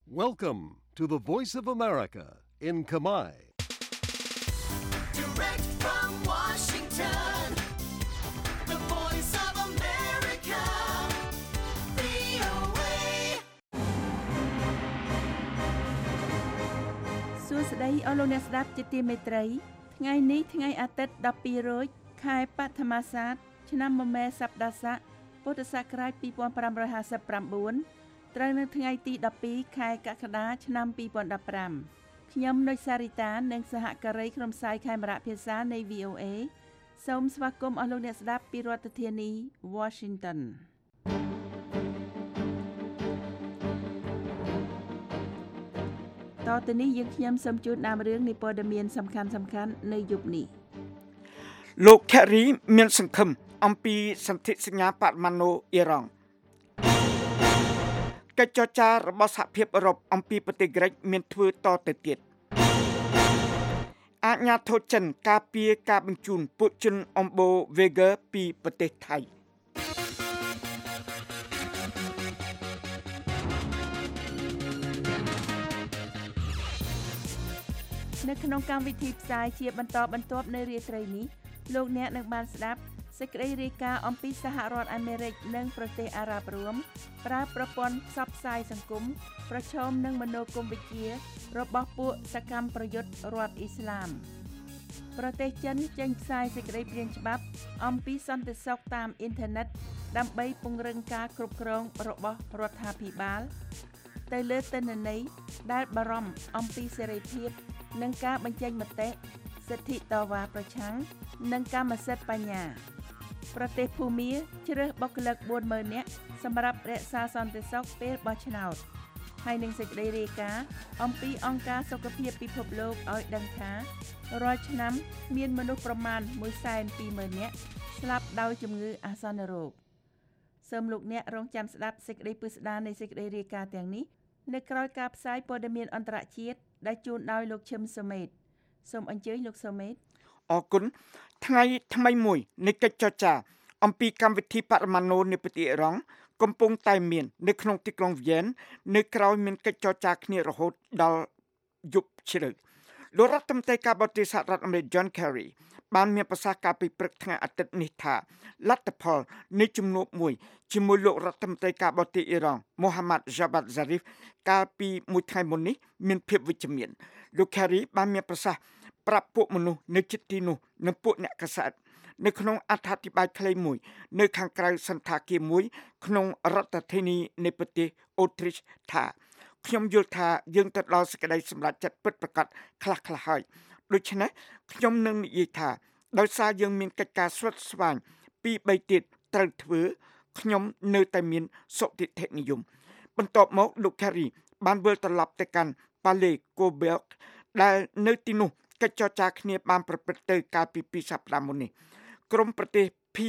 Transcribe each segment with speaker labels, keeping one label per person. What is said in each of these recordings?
Speaker 1: Welcome to the Voice of America in Khmer.
Speaker 2: Direct from Washington, the Voice of America, VOA.
Speaker 3: សួស្តីអស់លោកអ្នកស្ដាប់ជាទីមេត្រីថ្ងៃនេះថ្ងៃអាទិត្យ12រោចខែបឋមសាទឆ្នាំមមែសប្តាស័កពុទ្ធសករាជ2559ត្រូវនៅថ្ងៃទី12ខែកក្កដាឆ្នាំ2015ខ្ញុំនុចសារីតានិងសហការីក្រុមផ្សាយខេមរៈភាសានៃ VOA សូមស្វាគមន៍អស់លោកអ្នកស្ដាប់ពីរដ្ឋធានី Washingtonតទៅនេះយើងខ្ញុំសូមជូនដើមរឿងនៃព័ត៌មានសំខាន់ៗនៅយប់នេះ
Speaker 4: លោក Kerry មានសង្ឃឹមអំពីសន្ធិសញ្ញាបរិមាណូអ៊ីរ៉ង់កិច្ចចរចារបស់សហភាពអឺរ៉ុបអំពីប្រទេសក្រិកមានធ្វើតទៅទៀតអាជ្ញាធរចិនការពារការបញ្ជូនពួកជនអម្បូ Uyghur ពីប្រទេសថៃ
Speaker 3: នៅក្នុងកម្មវិធីផ្សាយជាបន្តបន្ទាប់នៅរាត្រីនេះលោកអ្នកនឹងបានស្ដាប់សេចក្តីរាយការណ៍អំពីសហរដ្ឋអាមេរិកនិងប្រទេសអារ៉ាប់រួមប្រើប្រព័ន្ធផ្សព្វផ្សាយសង្គមប្រឈមនឹងមនោគមវិជ្ជារបស់ពួកសកម្មប្រយុទ្ធរដ្ឋអ៊ីស្លាមប្រទេសចិនចេញផ្សាយសេចក្តីព្រាងច្បាប់អំពីសន្តិសុខតាមអ៊ីនធឺណិតដើម្បីពង្រឹងការគ្រប់គ្រងរបស់រដ្ឋាភិបាលទៅលើទិន្នន័យដែលបារម្ភអំពីសេរីភាពនិងការបញ្ចេញមតិសិទ្ធិតវ៉ាប្រឆាំងនិងកម្មសិទ្ធិបញ្ញាប្រទេសភូមាជ្រើសបុគ្គលិក 40,000 នាក់សម្រាប់រក្សាសន្តិសុខពេលបោះឆ្នោតហើយនឹងសេចក្តីរាយការណ៍អំពីអង្គការសុខភាពពិភពលោកឲ្យដឹងថារាល់ឆ្នាំមានមនុស្សប្រមាណ 120,000 នាក់ស្លាប់ដោយជំងឺអាសន្នរោគសូមលោកអ្នករងចាំស្ដាប់សេចក្តីពិស្ដារនៃសេចក្តីរាយការណ៍ទាំងនេះនៅក្រោយការផ្សាយព័ត៌មានអន្តរជាតិដែលជូនដោយលោកឈឹមសូមេតសូមអញ្ជើញលោកសូមេត
Speaker 4: អរគុណថ្ងៃថ្មីមួយនៃកិច្ចចរចាអំពីកម្មវិធីបរិមាណូនៃប្រទេសអ៊ីរ៉ង់កំពុងតែមាននៅក្នុងទីក្រុងវៀននៅក្រៅមានកិច្ចចរចាគ្នារហូតដល់យប់ជ្រៅលោករដ្ឋមន្ត្រីការបរទេសសហរដ្ឋអាមេរិក John Kerry បានមានប្រសាសន៍កាលពីព្រឹកថ្ងៃអាទិត្យនេះថាលទ្ធផលនៃជំនួបមួយជាមួយលោករដ្ឋមន្ត្រីការបរទេសអ៊ីរ៉ង់ Mohammad Javad Zarif កាលពីមួយថ្ងៃមុននេះមានភាពវិជ្ជមានលោក Kerry បានមានប្រសាសន៍ប្រាប់ពួកមនុស្សនៅជិតទីនោះនិងពួកអ្នកកាសែតនៅក្នុងអត្ថាធិប្បាយខ្លីមួយនៅខាងក្រៅសន្តាគារមួយក្នុងរដ្ឋធានីនៃប្រទេសអូទ្រីសថាខ្ញុំយល់ថាយើងទៅដល់សេចក្តីសម្រេចចិត្តពិតប្រាកដខ្លះៗហើយដូច្នេះខ្ញុំនឹងនិយាយថាដោយសារយើងមានកិច្ចការស្វិតស្វាញពី3ទៀតត្រូវធ្វើខ្ញុំនៅតែមានសុទិដ្ឋិនិយមបន្ទាប់មកលោក Kerry បានវិលត្រឡប់ទៅកាន់ Palais Coburg ដែលនៅទីនោះកិច្ចចរចាគ្នាបានប្រព្រឹត្តទៅកាលពី2សប្តាហ៍មុននេះក្រុមប្រទេស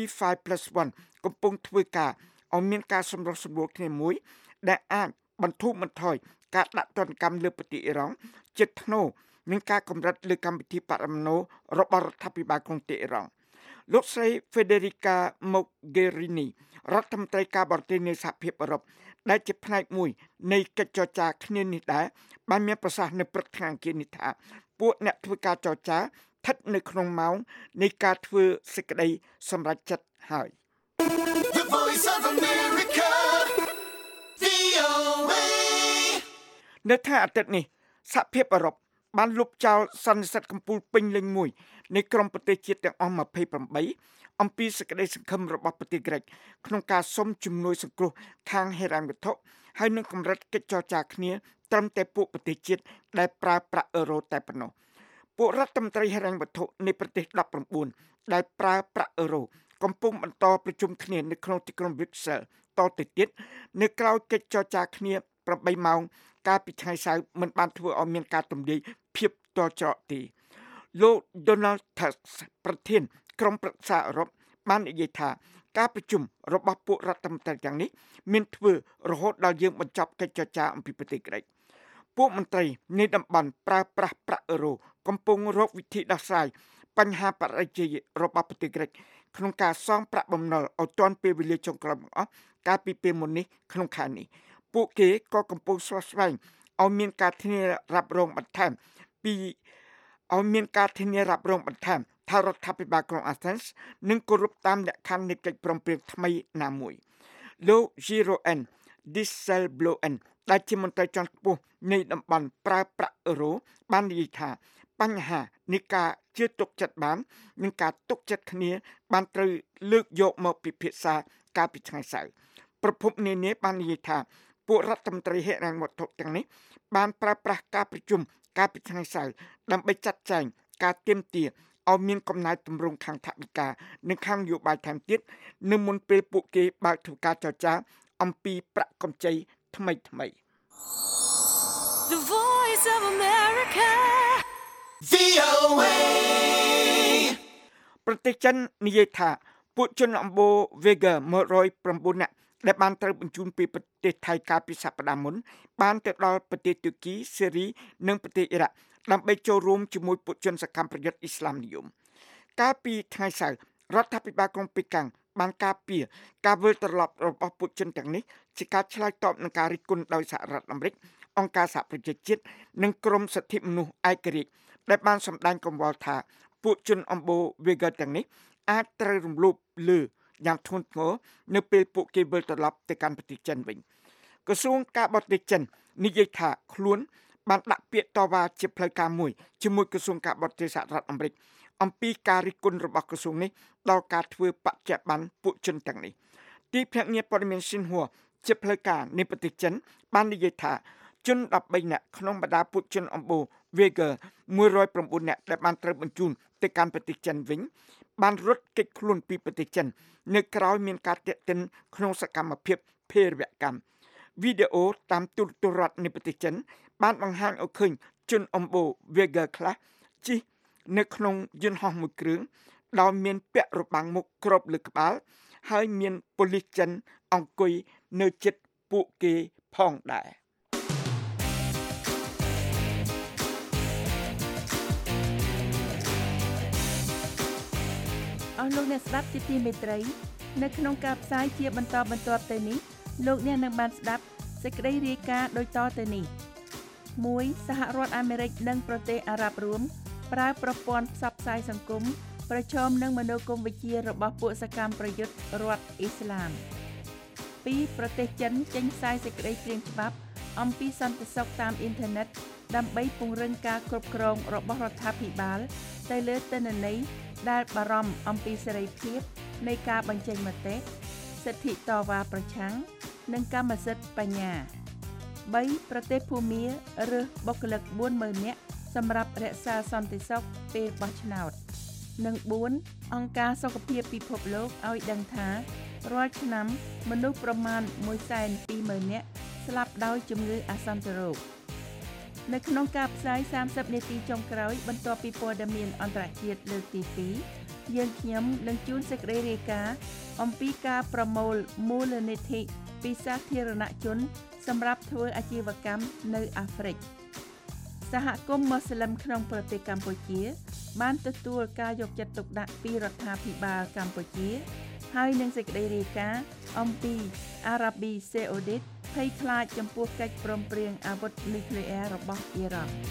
Speaker 4: P5+1 កំពុងធ្វើការឲ្យមានការសម្រុះសម្រួលគ្នាមួយដែលអាចបន្ធូរបន្ថយការដាក់ទណ្ឌកម្មលើប្រទេសអ៊ីរ៉ង់ជិតធ្នូនឹងការកម្រិតលើកម្មវិធីបរិមាណូរបស់រដ្ឋាភិបាលក្រុងតេហ៍រ៉ង់លោកស្រី Federica Mogherini រដ្ឋមន្ត្រីការបរទេសនៃសហភាពអឺរ៉ុបដែលជាផ្នែកមួយនៃកិច្ចចរចាគ្នានេះដែរបានមានប្រសាសន៍នៅព្រឹកថ្ងៃអង្គារនេះថាពួកអ្នកធ្វើការចរចាស្ថិតនៅក្នុងម៉ោងនៃការធ្វើសេចក្តីសម្រេចចិត្តហើយ
Speaker 2: The Voice of America, VOA.
Speaker 4: នៅថ្ងៃអាទិត្យនេះសហភាពអឺរ៉ុបបានលុបចោលសន្និសីទកំពូលពេញលេញមួយនៃក្រុមប្រទេសជាតិទាំងអស់28អំពីសេចក្តីសង្ឃឹមរបស់ប្រទេសក្រិកក្នុងការសុំជំនួយសង្គ្រោះខាងហិរញ្ញវត្ថុហើយនឹងកម្រិតកិច្ចចរចាគ្នាត្រឹមតែពួកប្រទេសជាតិដែលប្រើប្រាក់អឺរ៉ូតែប៉ុណ្ណោះពួករដ្ឋមន្ត្រីហិរញ្ញវត្ថុនៃប្រទេស19ដែលប្រើប្រាក់អឺរ៉ូកំពុងបន្តប្រជុំគ្នានៅក្នុងទីក្រុង Brussels តទៅទៀតនៅក្រៅកិច្ចចរចាគ្នា8ម៉ោងកាលពីថ្ងៃសៅរ៍មិនបានធ្វើឲ្យមានការទម្លាយភាពតច្រកទេលោក Donald Tusk ប្រធានក្រុមប្រឹក្សាអឺរ៉ុបបាននិយាយថាការប្រជុំរបស់ពួករដ្ឋមន្ត្រីទាំងនេះមានធ្វើរហូតដល់យើងបញ្ចប់កិច្ចចរចាអំពីប្រទេសក្រិកពួកមន្ត្រីនៃតំបន់ប្រើប្រាស់ប្រាក់អឺរ៉ូកំពុងរកវិធីដោះស្រាយបញ្ហាបរិយាកាសរបស់ប្រទេសក្រិកក្នុងការសងប្រាក់បំណុលឲ្យទាន់ពេលវេលាចុងក្រោយបង្អស់កាលពីពេលមុននេះក្នុងខែនេះពួកគេក៏កំពុងស្វែងឲ្យមានការធានារ៉ាប់រងបន្ថែមពីឲ្យមានការធានារ៉ាប់រងបន្ថែមថារដ្ឋាភិបាលក្រុង Athens នឹងគោរពតាមលក្ខខណ្ឌនៃកិច្ចព្រមព្រៀងថ្មីណាមួយលោក Giroen Dieselbloem ដែលជាមន្ត្រីជាន់ខ្ពស់នៃតំបន់ប្រើប្រាក់អឺរ៉ូបាននិយាយថាបញ្ហានៃការជឿទុកចិត្តបាននិងការទុកចិត្តគ្នាបានត្រូវលើកយកមកពិភាក្សាកាលពីថ្ងៃសៅរ៍ប្រភពនានាបាននិយាយថាពួករដ្ឋមន្ត្រីហិរញ្ញវត្ថុទាំងនេះបានប្រើប្រាស់ការប្រជុំកាលពីថ្ងៃសៅរ៍ដើម្បីចាត់ចែងការទាមទារឲ្យមានកំណែទម្រង់ខាងថវិកានិងខាងនយោបាយថែមទៀតនៅមុនពេលពួកគេបើកធ្វើការចរចាអំពីប្រាក់កម្ចីថ្មីៗ
Speaker 2: The Voice of America VOA
Speaker 4: ប្រទេសចិននិយាយថាពួកជនអម្បូរ Uyghur 109នាក់ដែលបានត្រូវបញ្ជូនពីប្រទេសថៃកាលពីសប្តាហ៍មុនបានទៅដល់ប្រទេសទូគីសេរីនិងប្រទេសអ៊ីរ៉ាក់ដើម្បីចូលរួមជាមួយពួកជនសកម្មប្រយុទ្ធអ៊ីស្លាមនិយមកាលពីថ្ងៃសៅរ៍រដ្ឋាភិបាលក្រុងប៉េកាំងបានការពារការវិលត្រឡប់របស់ពួកជនទាំងនេះជាការឆ្លើយតបនឹងការរិះគន់ដោយសហរដ្ឋអាមេរិកអង្គការសហប្រជាជាតិនិងក្រមសិទ្ធិមនុស្សឯករាជ្យដែលបានសម្ដែងកង្វល់ថាពួកជនអម្បូរ Uyghur ទាំងនេះអាចត្រូវរំលោភលើយ៉ាងធ្ងន់ធ្ងរនៅពេលពួកគេវិលត្រឡប់ទៅកាន់ប្រទេសចិនវិញក្រសួងការបរទេសចិននិយាយថាខ្លួនបានដាក់ពាក្យតវ៉ាជាផ្លូវការមួយជាមួយក្រសួងការបរទេសសហរដ្ឋអាមេរិកអំពីការរិះគន់របស់ក្រសួងនេះដល់ការធ្វើបច្ច័យប័ណ្ណពួកជនទាំងនេះទីភ្នាក់ងារព័ត៌មានស៊ីនហួរជាផ្លូវការនៃប្រទេសចិនបាននិយាយថាជន13នាក់ក្នុងបរដាពួកជនអម្បូរ Uyghur 109នាក់ដែលបានត្រូវបញ្ជូនទៅកាន់ប្រទេសចិនវិញបានរត់គេចខ្លួនពីប្រទេសចិននៅក្រៅមានការទាក់ទិនក្នុងសកម្មភាពភេរវកម្មវីដេអូតាមទូរទស្សន៍រដ្ឋនៃប្រទេសចិនបានបង្ហាញឲ្យឃើញជនអម្បូរ Uyghur ខ្លះជិះនៅក្នុងយន្តហោះមួយគ្រឿងដោយមានពាក់របាំងមុខគ្របលើក្បាលហើយមានប៉ូលីសចិនអង្គុយនៅជិតពួកគេផងដែរ
Speaker 3: អស់លោកអ្នកស្ដាប់ជាទីមេត្រីនៅក្នុងការផ្សាយជាបន្តបន្ទាប់ទៅនេះលោកអ្នកនឹងបានស្ដាប់សេចក្តីរាយការណ៍ដូចតទៅនេះ 1. សហរដ្ឋអាមេរិកនិងប្រទេសអារ៉ាប់រួមប្រើប្រព័ន្ធផ្សព្វផ្សាយសង្គមប្រឈមនឹងមនោគមវិជ្ជារបស់ពួកសកម្មប្រយុទ្ធរដ្ឋអ៊ីស្លាម 2. ប្រទេសចិនចេញផ្សាយសេចក្តីព្រាងច្បាប់អំពីសន្តិសុខតាមអ៊ីនធឺណិតដើម្បីពង្រឹងការគ្រប់គ្រងរបស់រដ្ឋាភិបាលទៅលើទិន្នន័យដែលបារម្ភអំពីសេរីភាពនៃការបញ្ចេញមតិសិទ្ធិតវ៉ាប្រឆាំងនិងកម្មសិទ្ធិបញ្ញា 3. ប្រទេសភូមារើសបុគ្គលិក 40,000 នាក់សម្រាប់រក្សាសន្តិសុខពេលបោះឆ្នោតនិង 4. អង្គការសុខភាពពិភពលោកឲ្យដឹងថារាល់ឆ្នាំមនុស្សប្រមាណ 120,000 នាក់ស្លាប់ដោយជំងឺអាសន្នរោគនៅក្នុងការផ្សាយ30នាទីចុងក្រោយបន្ទាប់ពីព័ត៌មានអន្តរជាតិលើកទី2យើងខ្ញុំនឹងជូនសេចក្តីរាយការណ៍អំពីការប្រមូលមូលនិធិពីសាធារណជនសម្រាប់ធ្វើអាជីវកម្មនៅអាហ្វ្រិកសហគមន៍មូស្លីមក្នុងប្រទេសកម្ពុជាបានទទួលការយកចិត្តទុកដាក់ពីរដ្ឋាភិបាលកម្ពុជាហើយនឹងសេចក្តីរាយការណ៍អំពីអារ៉ាប៊ីសេអូឌីតភ័យខ្លាចចំពោះកិច្ចព្រមព្រៀងអាវុធនុយក្លេអ៊ែររបស់អ៊ីរ៉ង់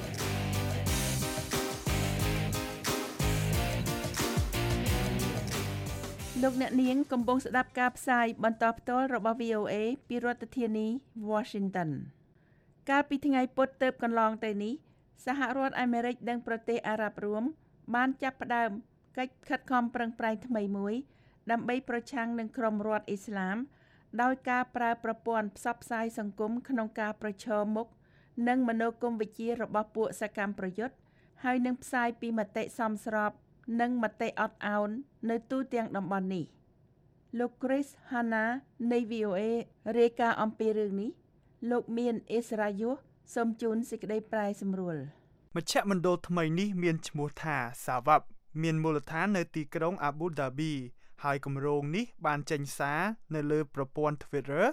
Speaker 3: លោកអ្នកនាងកំពុងស្ដាប់ការផ្សាយបន្តផ្ទាល់របស់ VOA ពីរដ្ឋធានី Washington កាលពីថ្ងៃពុធទើបកន្លងទៅនេះសហរដ្ឋអាមេរិកនិងប្រទេសអារ៉ាប់រួមបានចាប់ផ្ដើមកិច្ចខិតខំប្រឹងប្រែងថ្មីមួយដើម្បីប្រឆាំងនឹងក្រុមរដ្ឋអ៊ីស្លាមដោយការប្រើប្រព័ន្ធផ្សព្វផ្សាយសង្គមក្នុងការប្រឈមមុខនឹងមនោគមវិជ្ជារបស់ពួកសកម្មប្រយុទ្ធហើយនឹងផ្សាយពីមតិសមស្របនិងមតិអត់ឱននៅទូទាំងតំបន់នេះលោក Chris Hanna នៃ VOA រាយការណ៍អំពីរឿងនេះលោកមានអេសរ៉ាយុសសូមជូនសេចក្តីប្រែសម្រួល
Speaker 5: មជ្ឈមណ្ឌលថ្មីនេះមានឈ្មោះថាសាវ៉ាប់មានមូលដ្ឋាននៅទីក្រុងអាប៊ូដាប៊ីហើយគម្រោងនេះបានចេញសារនៅលើប្រព័ន្ធ Twitter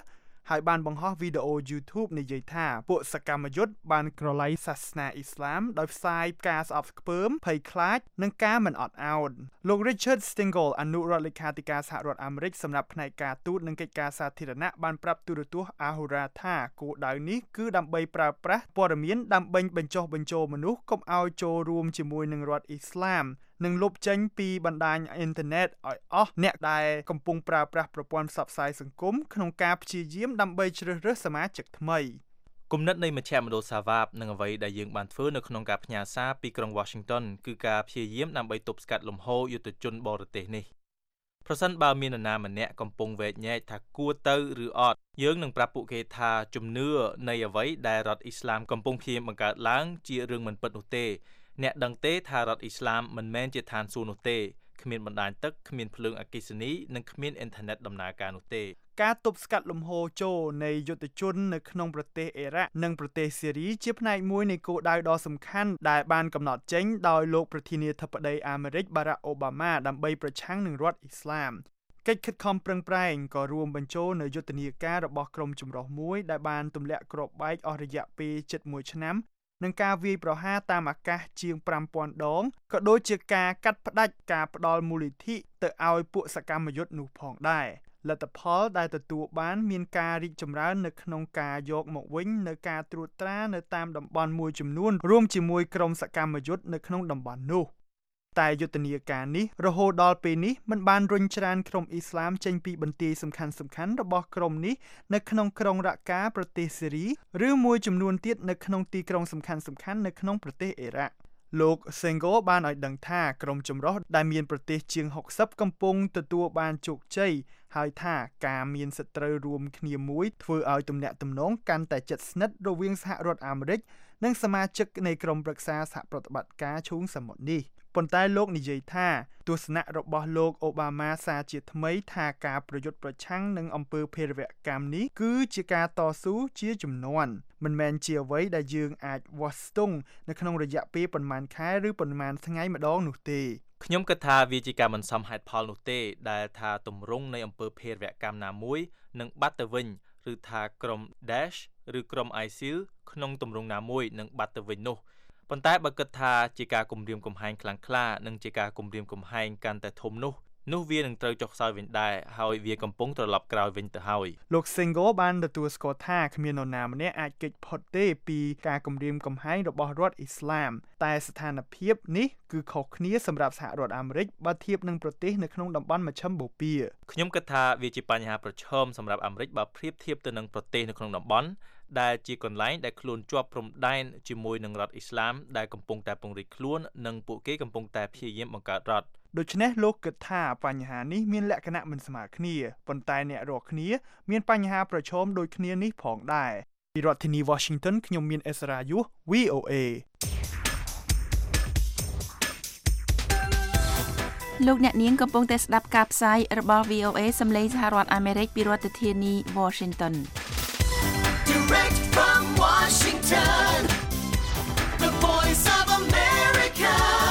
Speaker 5: ហើយបានបង្ហោះវីដេអូ YouTube និយាយថាពួកសកម្មយុទ្ធបានក្រឡៃសាសនាអ៊ីស្លាមដោយផ្សាយការស្អប់ខ្ពើមភ័យខ្លាចនិងការមិនអត់ឱនលោក Richard Stengel អនុរដ្ឋលេខាធិការសហរដ្ឋអាមេរិកសម្រាប់ផ្នែកការទូតនិងកិច្ចការសាធារណៈបានប្រាប់ទូរទស្សន៍ Ahura ថាគោលដៅនេះគឺដើម្បីប្រើប្រាស់ព័ត៌មានដើម្បីបញ្ចុះបញ្ចូលមនុស្សកុំឲ្យចូលរួមជាមួយនឹងរដ្ឋអ៊ីស្លាមនិងលុបចេញពីបណ្ដាញអ៊ីនធឺណិតឲ្យអស់អ្នកដែលកំពុងប្រើប្រាស់ប្រព័ន្ធផ្សព្វផ្សាយសង្គមក្នុងការព្យាយាមដើម្បីជ្រើសរើសសមាជិកថ្មីគំនិតនៃមជ្ឈមណ្ឌលសាវ៉ាបនិងអ្វីដែលយើងបានធ្វើនៅក្នុងការផ្ញើសារពីក្រុង Washington គឺការព្យាយាមដើម្បីទប់ស្កាត់លំហូរយុទ្ធជនបរទេសនេះប្រសិនបើមាននរណាម្នាក់កំពុងវែកញែកថាគួរទៅឬអត់យើងនឹងប្រាប់ពួកគេថាជំនឿនៃអ្វីដែលរដ្ឋអ៊ីស្លាមកំពុងព្យាយាមបង្កើតឡើងជារឿងមិនពិតនោះទេអ្នកដឹងទេថារដ្ឋអ៊ីស្លាមមិនមែនជាឋានសួគ៌នោះទេគ្មានបណ្ដាញទឹកគ្មានភ្លើងអគ្គិសនីនិងគ្មានអ៊ីនធឺណិតដំណើរការនោះទេការទប់ស្កាត់លំហូរចូលនៃយុទ្ធជននៅក្នុងប្រទេសអ៊ីរ៉ាក់និងប្រទេសស៊េរីជាផ្នែកមួយនៃគោលដៅដ៏សំខាន់ដែលបានកំណត់ចេញដោយលោកប្រធានាធិបតីអាមេរិក Barack Obama ដើម្បីប្រឆាំងនឹងរដ្ឋអ៊ីស្លាមកិច្ចខិតខំប្រឹងប្រែងក៏រួមបញ្ចូលនៅយុទ្ធនាការរបស់ក្រុមចម្រុះមួយដែលបានទម្លាក់គ្រាប់បែកអស់រយៈពេលជិត1ឆ្នាំនឹងការវាយប្រហារតាមអាកាសជាង 5000 ដងក៏ដូចជាការកាត់ផ្តាច់ការផ្ដល់មូលនិធិទៅឲ្យពួកសកម្មយុទ្ធនោះផងដែរលទ្ធផលដែលទទួលបានមានការរីកចម្រើននៅក្នុងការយកមកវិញនៅការត្រួតត្រានៅតាមតំបន់មួយចំនួនរួមជាមួយក្រុមសកម្មយុទ្ធនៅក្នុងតំបន់នោះតែយុទ្ធនាការនេះរហូតដល់ពេលនេះមិនបានរុញច្រានក្រុមអ៊ីស្លាមចេញពីបន្ទាយសំខាន់ៗរបស់ក្រុមនេះនៅក្នុងក្រុងរ៉ាកាប្រទេសស៊េរីឬមួយចំនួនទៀតនៅក្នុងទីក្រុងសំខាន់ៗនៅក្នុងប្រទេសអ៊ីរ៉ាក់លោក Stengel បានឲ្យដឹងថាក្រុមចម្រុះដែលមានប្រទេសជាង60កំពុងទទួលបានជោគជ័យហើយថាការមានសត្រូវរួមគ្នាមួយធ្វើឲ្យទំនាក់ទំនងកាន់តែជិតស្និទ្ធរវាងសហរដ្ឋអាមេរិកនិងសមាជិកនៃក្រុមប្រឹក្សាសហប្រតិបត្តិការឈូងសមុទ្រនេះប៉ុន្តែលោកនិយាយថាទស្សនៈរបស់លោកអូបាម៉ាសារជាថ្មីថាការប្រយុទ្ធប្រឆាំងនឹងអំពើភេរវកម្មនេះគឺជាការតស៊ូជាជំនាន់មិនមែនជាអ្វីដែលយើងអាចវាស់ស្ទង់នៅក្នុងរយៈពេលប៉ុន្មានខែឬប៉ុន្មានថ្ងៃម្ដងនោះទេខ្ញុំគិតថាវាជាការមិនសមហេតុផលនោះទេដែលថាទម្រង់នៃអំពើភេរវកម្មណាមួយនឹងបាត់ទៅវិញឬថាក្រុម Daesh ឬក្រុម ISIL ក្នុងទម្រង់ណាមួយនឹងបាត់ទៅវិញនោះប៉ុន្តែបើគិតថាជាការគំរាមកំហែងខ្លាំងក្លានិងជាការគំរាមកំហែងកាន់តែធំនោះវានឹងត្រូវចុះខ្សោយវិញដែរហើយវាកំពុងត្រឡប់ក្រោយវិញទៅហើយលោក Stengel បានទទួលស្គាល់ថាគ្មាននរណាម្នាក់អាចគេចផុតទេពីការគំរាមកំហែងរបស់រដ្ឋអ៊ីស្លាមតែស្ថានភាពនេះគឺខុសគ្នាសម្រាប់សហរដ្ឋអាមេរិកបើធៀបនឹងប្រទេសនៅក្នុងតំបន់មជ្ឈិមបូព៌ាខ្ញុំគិតថាវាជាបញ្ហាប្រឈមសម្រាប់អាមេរិកបើប្រៀបធៀបទៅនឹងប្រទេសនៅក្នុងតំបន់ដែលជាកន្លែងដែលខ្លួនជាប់ព្រំដែនជាមួយនឹងរដ្ឋអ៊ីស្លាមដែលកំពុងតែពង្រីកខ្លួននិងពួកគេកំពុងតែព្យាយាមបង្កើតរដ្ឋដូច្នេះលោកគិតថាបញ្ហានេះមានលក្ខណៈមិនស្មើគ្នាប៉ុន្តែអ្នករាល់គ្នាមានបញ្ហាប្រឈមដូចគ្នានេះផងដែរពីរដ្ឋធានី Washington ខ្ញុំមានអេសរ៉ាយុស VOA
Speaker 3: លោកអ្នកនាងកំពុងតែស្ដាប់ការផ្សាយរបស់ VOA សំឡេងសហរដ្ឋអាមេរិកពីរដ្ឋធានី Washington
Speaker 2: Direct from Washington, the voice of America,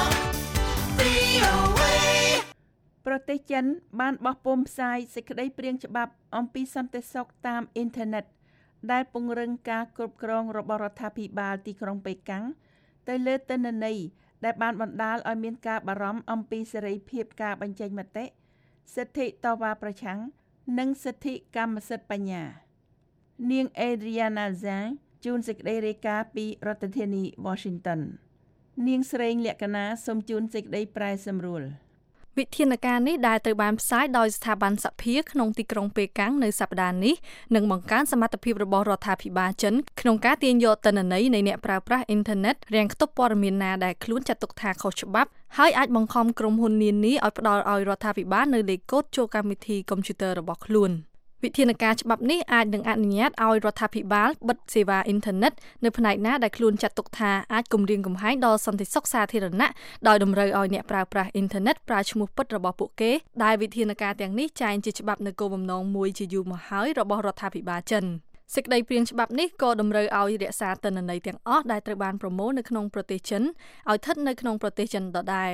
Speaker 2: VOA.
Speaker 3: ប្រទេសចិនបានបោះពុម្ពផ្សាយសេចក្តីព្រាងច្បាប់អំពីសន្តិសុខតាមអ៊ីនធឺណិតដែលពង្រឹងការគ្រប់គ្រងរបស់រដ្ឋាភិបាលទីក្រុងប៉េកាំងទៅលើទិន្នន័យដែលបានបណ្ដាលឲ្យមានការបារម្ភអំពីសេរីភាពការបញ្ចេញមតិសិទ្ធិតវ៉ាប្រឆាំងនិងសិទ្ធិកម្មសិទ្ធិបញ្ញានាង Adriana Zhang ជួនសេចក្តីរាយការណ៍ពីរដ្ឋធានី Washington នាងស្រីលក្ខណាសូមជូនសេចក្តីប្រែសម្រួល
Speaker 6: វិធានការនេះដែលត្រូវបានផ្សាយដោយស្ថាប័នសភាក្នុងទីក្រុងប៉េកាំងនៅសប្តាហ៍នេះនឹងបង្កើនសមត្ថភាពរបស់រដ្ឋាភិបាលចិនក្នុងការទាញយកទិន្នន័យនៃអ្នកប្រើប្រាស់អ៊ីនធឺណិតរាំងខ្ទប់ព័ត៌មានណាដែលខ្លួនចាត់ទុកថាខុសច្បាប់ហើយអាចបង្ខំក្រុមហ៊ុននានាឲ្យផ្ដល់ឲ្យរដ្ឋាភិបាលនៅលេខកូដចូលកម្មវិធីកុំព្យូទ័ររបស់ខ្លួនវិធានការច្បាប់នេះអាចនឹងអនុញ្ញាតឲ្យរដ្ឋាភិបាលបិទសេវាអ៊ីនធឺណិតនៅផ្នែកណាដែលខ្លួនចាត់ទុកថាអាចគំរាមកំហែងដល់សន្តិសុខសាធារណៈដោយតម្រូវឲ្យអ្នកប្រើប្រាស់អ៊ីនធឺណិតប្រើឈ្មោះពិតរបស់ពួកគេដែលវិធានការទាំងនេះចែងជាច្បាប់នៅគោលបំណងមួយជាយូរមកហើយរបស់រដ្ឋាភិបាលចិនសេចក្តីព្រាងច្បាប់នេះក៏តម្រូវឲ្យរក្សាទិន្នន័យទាំងអស់ដែលត្រូវបានប្រមូលនៅក្នុងប្រទេសចិនឲ្យស្ថិតនៅក្នុងប្រទេសចិនដដែល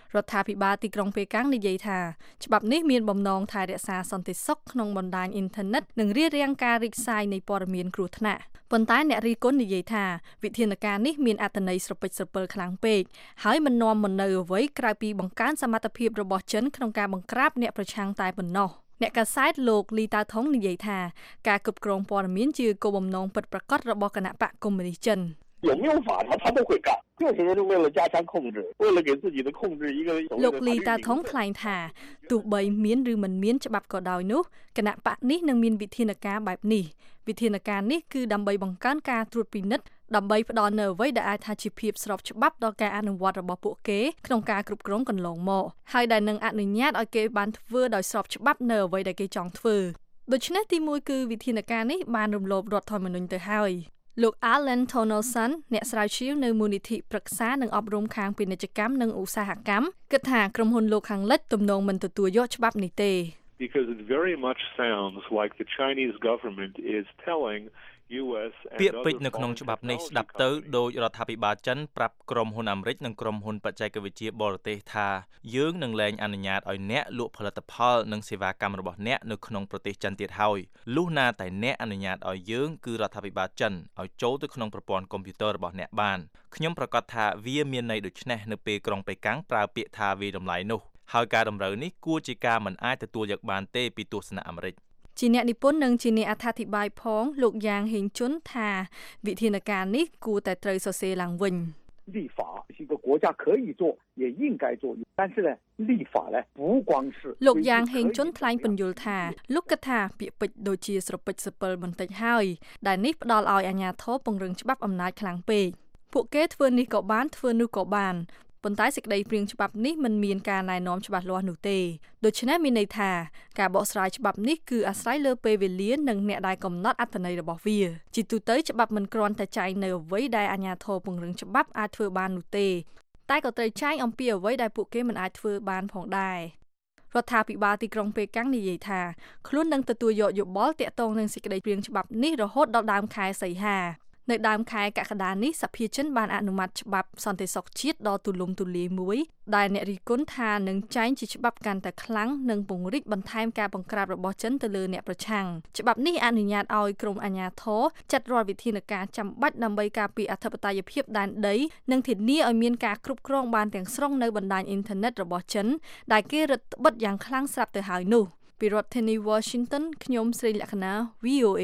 Speaker 6: រដ្ឋាភិបាលទីក្រុងប៉េកាំងនិយាយថាច្បាប់នេះមានបំណងថែរក្សាសន្តិសុខក្នុងបណ្ដាញអ៊ីនធឺណិតនិងរារាំងការរីកសាយនៃព័ត៌មានគ្រោះថ្នាក់ប៉ុន្តែអ្នករិះគន់និយាយថាវិធានការនេះមានអត្ថន័យស្រពេចស្រពិលខ្លាំងពេកហើយមិននាំមកនូវអ្វីក្រៅពីបង្កើនសមត្ថភាពរបស់ចិនក្នុងការបង្ក្រាបអ្នកប្រឆាំងតែប៉ុណ្ណោះអ្នកកាសែតលោកលីតាថុងនិយាយថាការគ្រប់គ្រងព័ត៌មានជាគោលបំណងពិតប្រាកដរបស់គណៈបកកុម្មុយនីសចិន
Speaker 7: 有没有法他都会干就是为了加强控制为了给自己的控制一个
Speaker 6: លោកលីតាថុងថ្លែងថាទោះបីមានឬមិនមានច្បាប់ក៏ដោយនោះគណៈបកនេះនឹងមានវិធានការបែបនេះវិធានការនេះគឺដើម្បីបង្កើនការត្រួតពិនិត្យដើម្បីផ្ដល់នូវអ្វីដែលអាចថាជាភាពស្របច្បាប់ដល់ការអនុវត្តរបស់ពួកគេក្នុងការគ្រប់គ្រងកន្លងមកហើយដែលនឹងអនុញ្ញាតឲ្យគេបានធ្វើដោយស្របច្បាប់នៅអ្វីដែលគេចង់ធ្វើដូច្នេះទី1គឺវិធានការនេះបានរំលោភរដ្ឋធម្មនុញ្ញទៅហើយលោក Alan Tonelson អ្នកស្រាវជ្រាវនៅមូលនិធិប្រឹក្សានិងអប់រំខាងពាណិជ្ជកម្មនិងឧស្សាហកម្មគិតថាក្រុមហ៊ុនលោកខាងលិចទំនងមិនទទួលយកច្បាប់នេះទេ
Speaker 8: Because it very much sounds like the Chinese government is telling US
Speaker 9: ពាក្យពេចន៍នៅក្នុងច្បាប់នេះស្ដាប់ទៅដោយរដ្ឋាភិបាលចិនប្រាប់ក្រុមហ៊ុនអាមេរិកនិងក្រុមហ៊ុនបច្ចេកវិទ្យាបរទេសថាយើងនឹងលែងអនុញ្ញាតឲ្យអ្នកលក់ផលិតផលនិងសេវាកម្មរបស់អ្នកនៅក្នុងប្រទេសចិនទៀតហើយលុះណាតែអ្នកអនុញ្ញាតឲ្យយើងគឺរដ្ឋាភិបាលចិនឲ្យចូលទៅក្នុងប្រព័ន្ធកុំព្យូទ័ររបស់អ្នកបានខ្ញុំប្រកាសថាវាមានន័យដូចនេះនៅពេលក្រុងប៉េកាំងប្រើពាក្យថាវាតម្លៃនោះហើយការតម្រូវនេះគួរជាការមិនអាចទទួលយកបានទេពីទស្សនៈអាមេរិក
Speaker 6: ជាអ្នកនិពន្ធនិងជាអ្នកអត្ថាធិប្បាយផងលោកយ៉ាងហេងជុនថាវិធានការនេះគួរតែត្រូវសរសេរឡើងវិញ
Speaker 7: 立法是一个国家可以做也应该做但是呢立法呢不光是
Speaker 6: លោកយ៉ាងហេងជុនថ្លែងបញ្យល់ថាលោកគិតថាពាក្យពេចន៍ដូចជាស្រពេចស្រពិលបន្តិចហើយដែលនេះផ្ដល់ឲ្យអាជ្ញាធរពង្រឹងច្បាប់អំណាចខ្លាំងពេកពួកគេធ្វើនេះក៏បានធ្វើនោះក៏បានប៉ុន្តែសេចក្តីព្រាងច្បាប់នេះមិនមានការណែនាំច្បាស់លាស់នោះទេដូច្នេះមានន័យថាការបកស្រាយច្បាប់នេះគឺអាស្រ័យលើពេលវេលានិងអ្នកដែលកំណត់អត្ថន័យរបស់វាជាទូទៅច្បាប់មិនគ្រាន់តែចែងនៅអ្វីដែលអាជ្ញាធរពង្រឹងច្បាប់អាចធ្វើបាននោះទេតែក៏ត្រូវចែងអំពីអ្វីដែលពួកគេមិនអាចធ្វើបានផងដែររដ្ឋាភិបាលទីក្រុងប៉េកាំងនិយាយថាខ្លួននឹងទទួលយកយោបល់ទាក់ទងនឹងសេចក្តីព្រាងច្បាប់នេះរហូតដល់ដើមខែសីហានៅដើមខែកក្កដានេះសភាចិនបានអនុម័តច្បាប់សន្តិសុខជាតិដ៏ទូលំទូលាយមួយដែលអ្នករិះគន់ថានឹងចែងជាច្បាប់កាន់តែខ្លាំងនិងពង្រីកបន្ថែមការបង្ក្រាបរបស់ចិនទៅលើអ្នកប្រឆាំងច្បាប់នេះអនុញ្ញាតឲ្យក្រុមអាជ្ញាធរចាត់រាល់វិធានការចាំបាច់ដើម្បីការពារអធិបតេយ្យភាពដែនដីនិងធានាឲ្យមានការគ្រប់គ្រងបានទាំងស្រុងនៅបណ្ដាញអ៊ីនធឺណិតរបស់ចិនដែលគេរឹតបន្តឹងយ៉ាងខ្លាំងស្រាប់ទៅហើយនោះពីរដ្ឋធានី Washington ខ្ញុំស្រីលក្ខណា VOA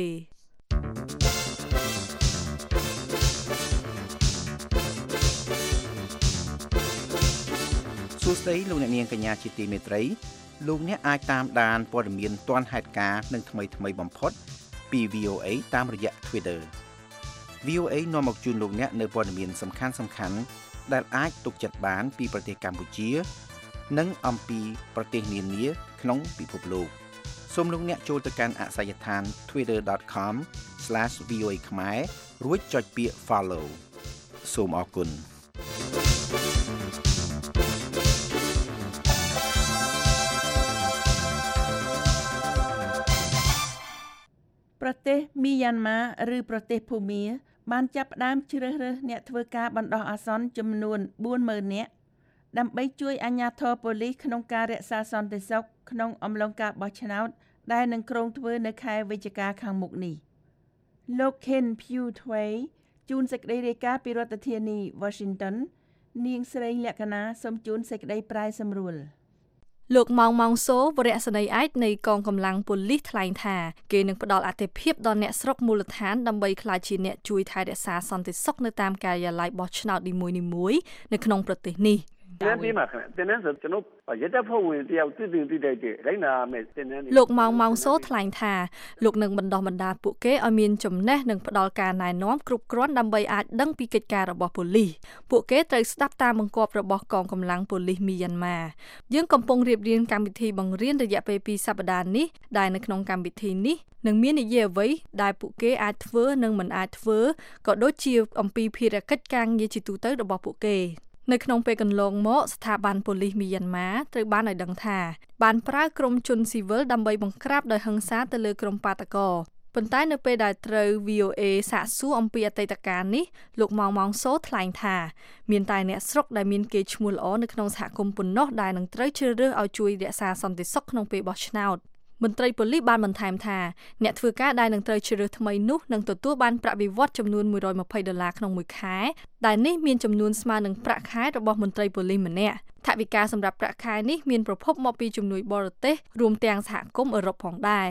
Speaker 10: សួស្តីលោកអ្នកនាងកញ្ញាជាទីមេត្រីលោកអ្នកអាចតាមដានព័ត៌មានទាន់ហេតុការណ៍និងថ្មីបំផុតពី VOA តាមរយៈ Twitter VOA នាំមកជូនលោកអ្នកនៅព័ត៌មានសំខាន់ៗដែលអាចទុកចិត្តបានពីប្រទេសកម្ពុជានិងអំពីប្រទេសនានាក្នុងពិភពលោកសូមលោកអ្នកចូលទៅកាន់អាសយដ្ឋាន twitter.com/voa ខ្មែររួចចុចពាក្យ follow សូមអរគុណ
Speaker 3: ប្រទេសមីយ៉ាន់ម៉ាឬប្រទេសភូមាបានចាប់ផ្ដើមជ្រើសរើសអ្នកធ្វើការបណ្ដោះអាសន្នចំនួន 40,000 នាក់ដើម្បីជួយអាជ្ញាធរប៉ូលីសក្នុងការរក្សាសន្តិសុខក្នុងអំឡុងការបោះឆ្នោតដែលនឹងគ្រោងធ្វើនៅខែវិច្ឆិកាខាងមុខនេះលោក Ken Pugh ជួនសេចក្តីរាយការណ៍ពីរដ្ឋធានី Washington នាងស្រីលក្ខណាសូមជូនសេចក្តីប្រាយសម្រួល
Speaker 6: លោកម៉ោងម៉ោងសូវរៈសេនីយ៍ឯកនៃកងកម្លាំងប៉ូលីសថ្លែងថាគេនឹងផ្ដល់អាទិភាពដល់អ្នកស្រុកមូលដ្ឋានដើម្បីក្លាយជាអ្នកជួយថែរក្សាសន្តិសុខនៅតាមការិយាល័យបោះឆ្នោតនីមួយៗនៅក្នុងប្រទេសនេះលោកម៉ោងម៉ោងសូថ្លែងថាលោកនឹងបណ្ដោះបណ្ដាលពួកគេឲ្យមានចំណេះនិងផ្ដល់ការណែនាំគ្រប់គ្រាន់ដើម្បីអាចដឹងពីកិច្ចការរបស់ប៉ូលីសពួកគេត្រូវស្ដាប់តាមបង្គាប់របស់កងកម្លាំងប៉ូលីសមីយ៉ាន់ម៉ាយើងកំពុងរៀបរៀងកម្មវិធីបង្រៀនរយៈពេល2សប្តាហ៍នេះដែលនៅក្នុងកម្មវិធីនេះនឹងមាននិយាយអ្វីដែលពួកគេអាចធ្វើនិងមិនអាចធ្វើក៏ដូចជាអំពីភារកិច្ចការងារជាទូទៅរបស់ពួកគេនៅក្នុងពេលកន្លងមកស្ថាប័នប៉ូលីសមីយ៉ាន់ម៉ាត្រូវបានឲ្យដឹងថាបានប្រើក្រុមជនស៊ីវិលដើម្បីបង្ក្រាបដោយហិង្សាទៅលើក្រុមបាតកោប៉ុន្តែនៅពេលដែលត្រូវ VOA សាកសួរអំពីអតីតកាលនេះលោកម៉ងសូថ្លែងថាមានតែអ្នកស្រុកដែលមានកេរ្តិ៍ឈ្មោះល្អនៅក្នុងសហគមន៍ប៉ុណ្ណោះដែលនឹងត្រូវជ្រើសរើសឲ្យជួយរក្សាសន្តិសុខក្នុងពេលបោះឆ្នោតមន្ត្រីប៉ូលីសបានបន្ថែមថាអ្នកធ្វើការដែលនឹងត្រូវជ្រើសរើសថ្មីនោះនឹងទទួលបានប្រាក់បៀវត្សចំនួន$120ក្នុងមួយខែដែលនេះមានចំនួនស្មើនឹងប្រាក់ខែរបស់មន្ត្រីប៉ូលីសម្នាក់ថវិកាសម្រាប់ប្រាក់ខែនេះមានប្រភពមកពីជំនួយបរទេសរួមទាំងសហគមន៍អឺរ៉ុបផងដែរ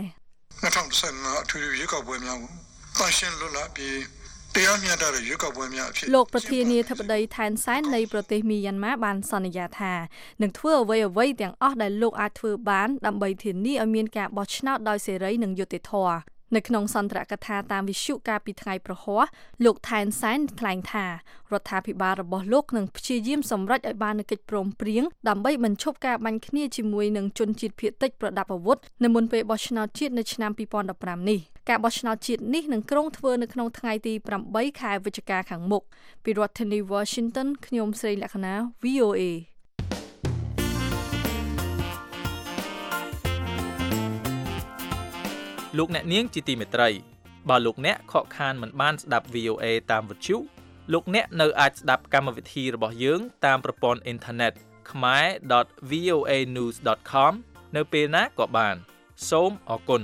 Speaker 6: លោកប្រធានាធិបតីថៃសែននៃប្រទេសមីយ៉ាន់ម៉ាបានសន្យាថានឹងធ្វើអ្វីៗទាំងអស់ដែលលោកអាចធ្វើបានដើម្បីធានាឲ្យមានការបោះឆ្នោតដោយសេរីនិងយុត្តិធម៌នៅក្នុងសន្ទរកថាតាមវិទ្យុកាលពីថ្ងៃប្រហ័សលោកថៃសែនថ្លែងថារដ្ឋាភិបាលរបស់លោកនឹងព្យាយាមសម្រេចឲ្យបាននូវកិច្ចព្រមព្រៀងដើម្បីបញ្ឈប់ការបាញ់គ្នាជាមួយនឹងជនជាតិភាគតិចប្រដាប់អាវុធនៅមុនពេលបោះឆ្នោតជាតិនៅឆ្នាំ2015នេះការបោះឆ្នោតជាតិនេះនឹងក្រុងធ្វើនៅក្នុងថ្ងៃទី8ខែវិច្ឆិកាខាងមុខពីរដ្ឋធានី Washington ខ្ញុំស្រីលក្ខណា VOA
Speaker 9: លោកអ្នកនាងជាទីមេត្រីបើលោកអ្នកខកខានមិនបានស្ដាប់ VOA តាមវិទ្យុលោកអ្នកនៅអាចស្ដាប់កម្មវិធីរបស់យើងតាមប្រព័ន្ធអ៊ីនធឺណិត khmer.voanews.com នៅពេលណាក៏បានសូមអរគុណ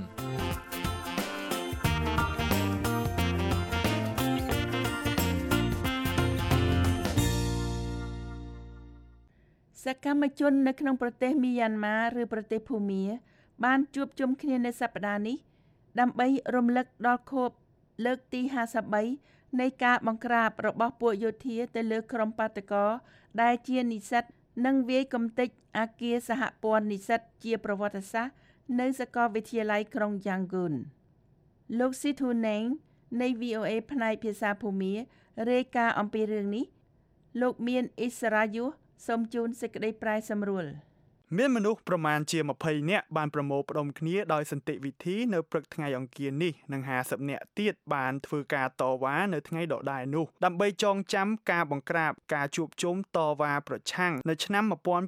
Speaker 3: សកម្មជននៅក្នុងប្រទេសមីយ៉ាន់ម៉ាឬប្រទេសភូមាបានជួបជុំគ្នានៅសប្តាហ៍នេះដើម្បីរំលឹកដល់ខួបលើកទី53នៃការបង្ក្រាបរបស់ពួកយោធាទៅលើក្រុមបាតកោដែលជានិស្សិតនិងវាយកំទេចអគារសហព័ន្ធនិស្សិតជាប្រវត្តិសាស្ត្រនៅសាកលវិទ្យាល័យក្រុងយ៉ាងហ្គូនលោកស៊ីធូណេងនៃ VOA ផ្នែកភាសាភូមារាយការណ៍អំពីរឿងនេះលោកមានអ៊ីសរ៉ាយុសូមជូនសេចក្តីប្រែសម្រួល
Speaker 5: មានមនុស្សប្រមាណជា20នាក់បានប្រមូលផ្ដុំគ្នាដោយសន្តិវិធីនៅព្រឹកថ្ងៃអង្គារនេះនិង50នាក់ទៀតបានធ្វើការតវ៉ានៅថ្ងៃដដែលនោះដើម្បីចងចាំការបង្ក្រាបការជួបជុំតវ៉ាប្រឆាំងនៅឆ្នាំ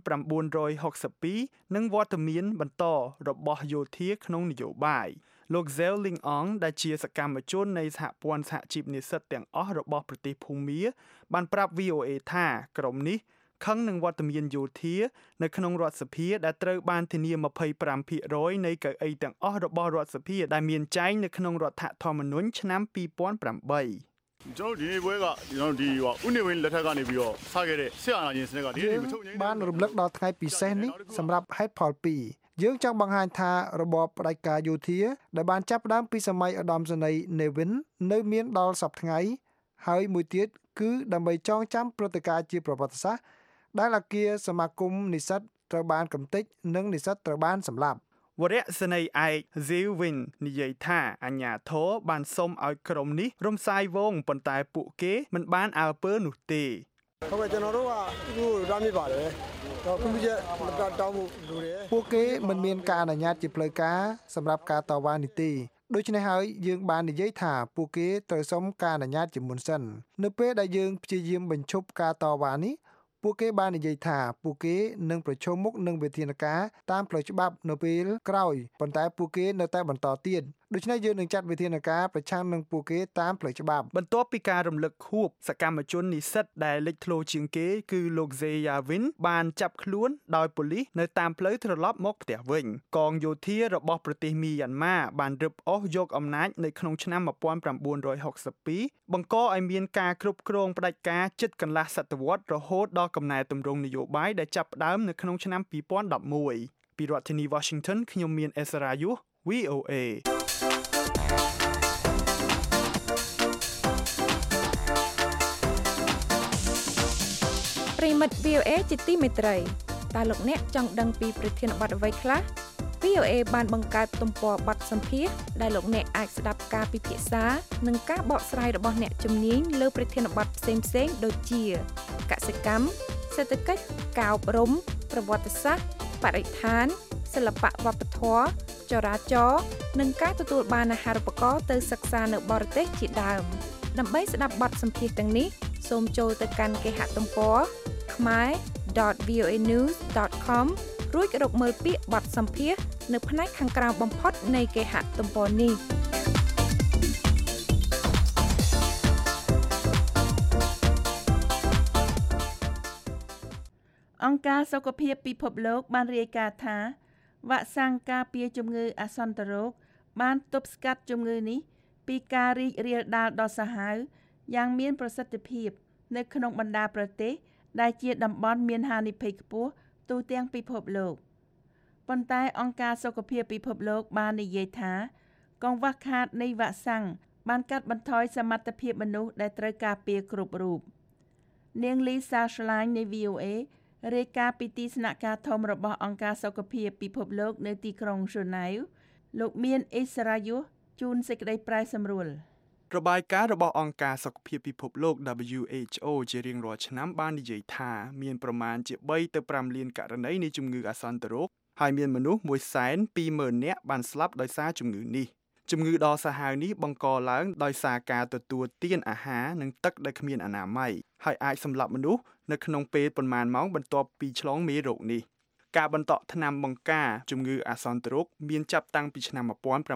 Speaker 5: 1962និងវត្តមានបន្តរបស់យោធាក្នុងនយោបាយលោកហ្សែលលីងអងដែលជាសកម្មជននៃសហព័ន្ធសហជីពនិស្សិតទាំងអស់របស់ប្រទេសភូមាបានប្រាប់ VOA ថាក្រុមនេះខឹងនឹងវត្តមានយោធានៅក្នុងរដ្ឋសភាដែលត្រូវបានធានា 25% នៃកៅអីទាំងអស់របស់រដ្ឋសភាដែលមានចែងនៅក្នុងរដ្ឋធម្មនុញ្ញឆ្នាំ2008
Speaker 11: បានរំលឹកដល់ថ្ងៃពិសេសនេះសម្រាប់ហេតុផល2យើងចង់បង្ហាញថារបបផ្ដាច់ការយោធាដែលបានចាប់ផ្ដើមពីសម័យឧត្តមសេនីយ៍នេវិននៅមានដល់សព្វថ្ងៃហើយមួយទៀតគឺដើម្បីចងចាំព្រឹត្តិការណ៍ជាប្រវត្តិសាស្ត្រដែលអគារសមាគមនិស្សិតត្រូវបានកំទេចនិងនិស្សិតត្រូវបានសម្លាប់
Speaker 5: វរៈសេនីយ៍ឯក Zewin និយាយថាអាជ្ញាធរបានសុំឲ្យក្រុមនេះរំសាយវងប៉ុន្តែពួកគេមិនបានអើពើនោះទេ
Speaker 11: ពួកគេមិនមានការអនុញ្ញាតជាផ្លូវការសម្រាប់ការតវ៉ានេះទេដូច្នេះហើយយើងបាននិយាយថាពួកគេត្រូវសុំការអនុញ្ញាតជាមុនសិននៅពេលដែលយើងព្យាយាមបញ្ឈប់ការតវ៉ានេះពួកគេបាននិយាយថាពួកគេនឹងប្រឈមមុខនឹងវិធានការតាមផ្លូវច្បាប់នៅពេលក្រោយប៉ុន្តែពួកគេនៅតែបន្តទៀតដូច្នេះយើងនឹងចាត់វិធានការប្រឆាំងនឹងពួកគេតាមផ្លូវច្បាប់
Speaker 5: បន្ទាប់ពីការរំលឹកខួបសកម្មជននិស្សិតដែលលេចធ្លោជាងគេគឺលោក Zeyawin បានចាប់ខ្លួនដោយប៉ូលីសនៅតាមផ្លូវត្រឡប់មកផ្ទះវិញកងយោធារបស់ប្រទេសមីយ៉ាន់ម៉ាបានរឹបអូសយកអំណាចនៅក្នុងឆ្នាំ1962បង្កឲ្យមានការគ្រប់គ្រងផ្ដាច់ការជិតកន្លះសតវត្សរហូតដល់កំណែទម្រង់នយោបាយដែលចាប់ផ្ដើមនៅក្នុងឆ្នាំ2011ពីរដ្ឋធានី Washington ខ្ញុំមានអេសរ៉ាយុ VOA
Speaker 12: ប្រិមិត្ត VOA ជាទីមេត្រីតើលោកអ្នកចង់ដឹងពីប្រធានបទអ្វីខ្លះ VOA បានបង្កើតទំព័របទសម្ភាសន៍ដែលលោកអ្នកអាចស្ដាប់ការពិភាក្សានិងការបកស្រាយរបស់អ្នកជំនាញលើប្រធានបទផ្សេងៗដូចជាកសិកម្មសេដ្ឋកិច្ចការអប់រំប្រវត្តិសាស្ត្របរិស្ថានសិល្បៈវប្បធម៌ចរាចរណ៍និងការទទួលបានអាហារូបករណ៍ទៅសិក្សានៅបរទេសជាដើមដើម្បីស្ដាប់បទសម្ភាសន៍ទាំងនេះសូមចូលទៅកាន់គេហទំព័រ khmer.voanews.com រួចរកមើលពាក្យបទសម្ភាសន៍នៅផ្នែកខាងក្រោមបំផុតនៃគេហទំព័រនេះ
Speaker 3: អង្គការសុខភាពពិភពលោកបានរាយការណ៍ថាវ៉ាក់សាំងការពារជំងឺអាសន្នរោគបានទប់ស្កាត់ជំងឺនេះពីការរីករាលដាលដ៏សាហាវយ៉ាងមានប្រសិទ្ធភាពនៅក្នុងបណ្ដាប្រទេសដែលជាតំបន់មានហានិភ័យខ្ពស់ទូទាំងពិភពលោកប៉ុន្តែអង្គការសុខភាពពិភពលោកបាននិយាយថាកង្វះខាតនៃវ៉ាក់សាំងបានកាត់បន្ថយសមត្ថភាពមនុស្សដែលត្រូវការពារគ្រប់រូបនាង Lisa Schlein នៃ VOA រាយការណ៍ពីទីស្នាក់ការធំរបស់អង្គការសុខភាពពិភពលោកនៅទីក្រុង Geneva លោកមានអេសរ៉ាយុសជូនសេចក្តីប្រែសម្រួល
Speaker 5: របាយការណ៍របស់អង្គការសុខភាពពិភពលោក WHO ជារៀងរាល់ឆ្នាំបាននិយាយថាមានប្រមាណជា3ទៅ5លានករណីនៃជំងឺអាសន្នរោគហើយមានមនុស្ស 120,000 នាក់បានស្លាប់ដោយសារជំងឺនេះជំងឺដ៏សាហាវនេះបង្កឡើងដោយសារការទទួលទានអាហារនិងទឹកដែលគ្មានអនាម័យហើយអាចសម្លាប់មនុស្សនៅក្នុងពេលប៉ុន្មានម៉ោងបន្ទាប់ពីឆ្លងមេរោគនេះការបន្តថ្នាំបង្ការជំងឺអាសន្នរោគមានចាប់តាំងពីឆ្នាំ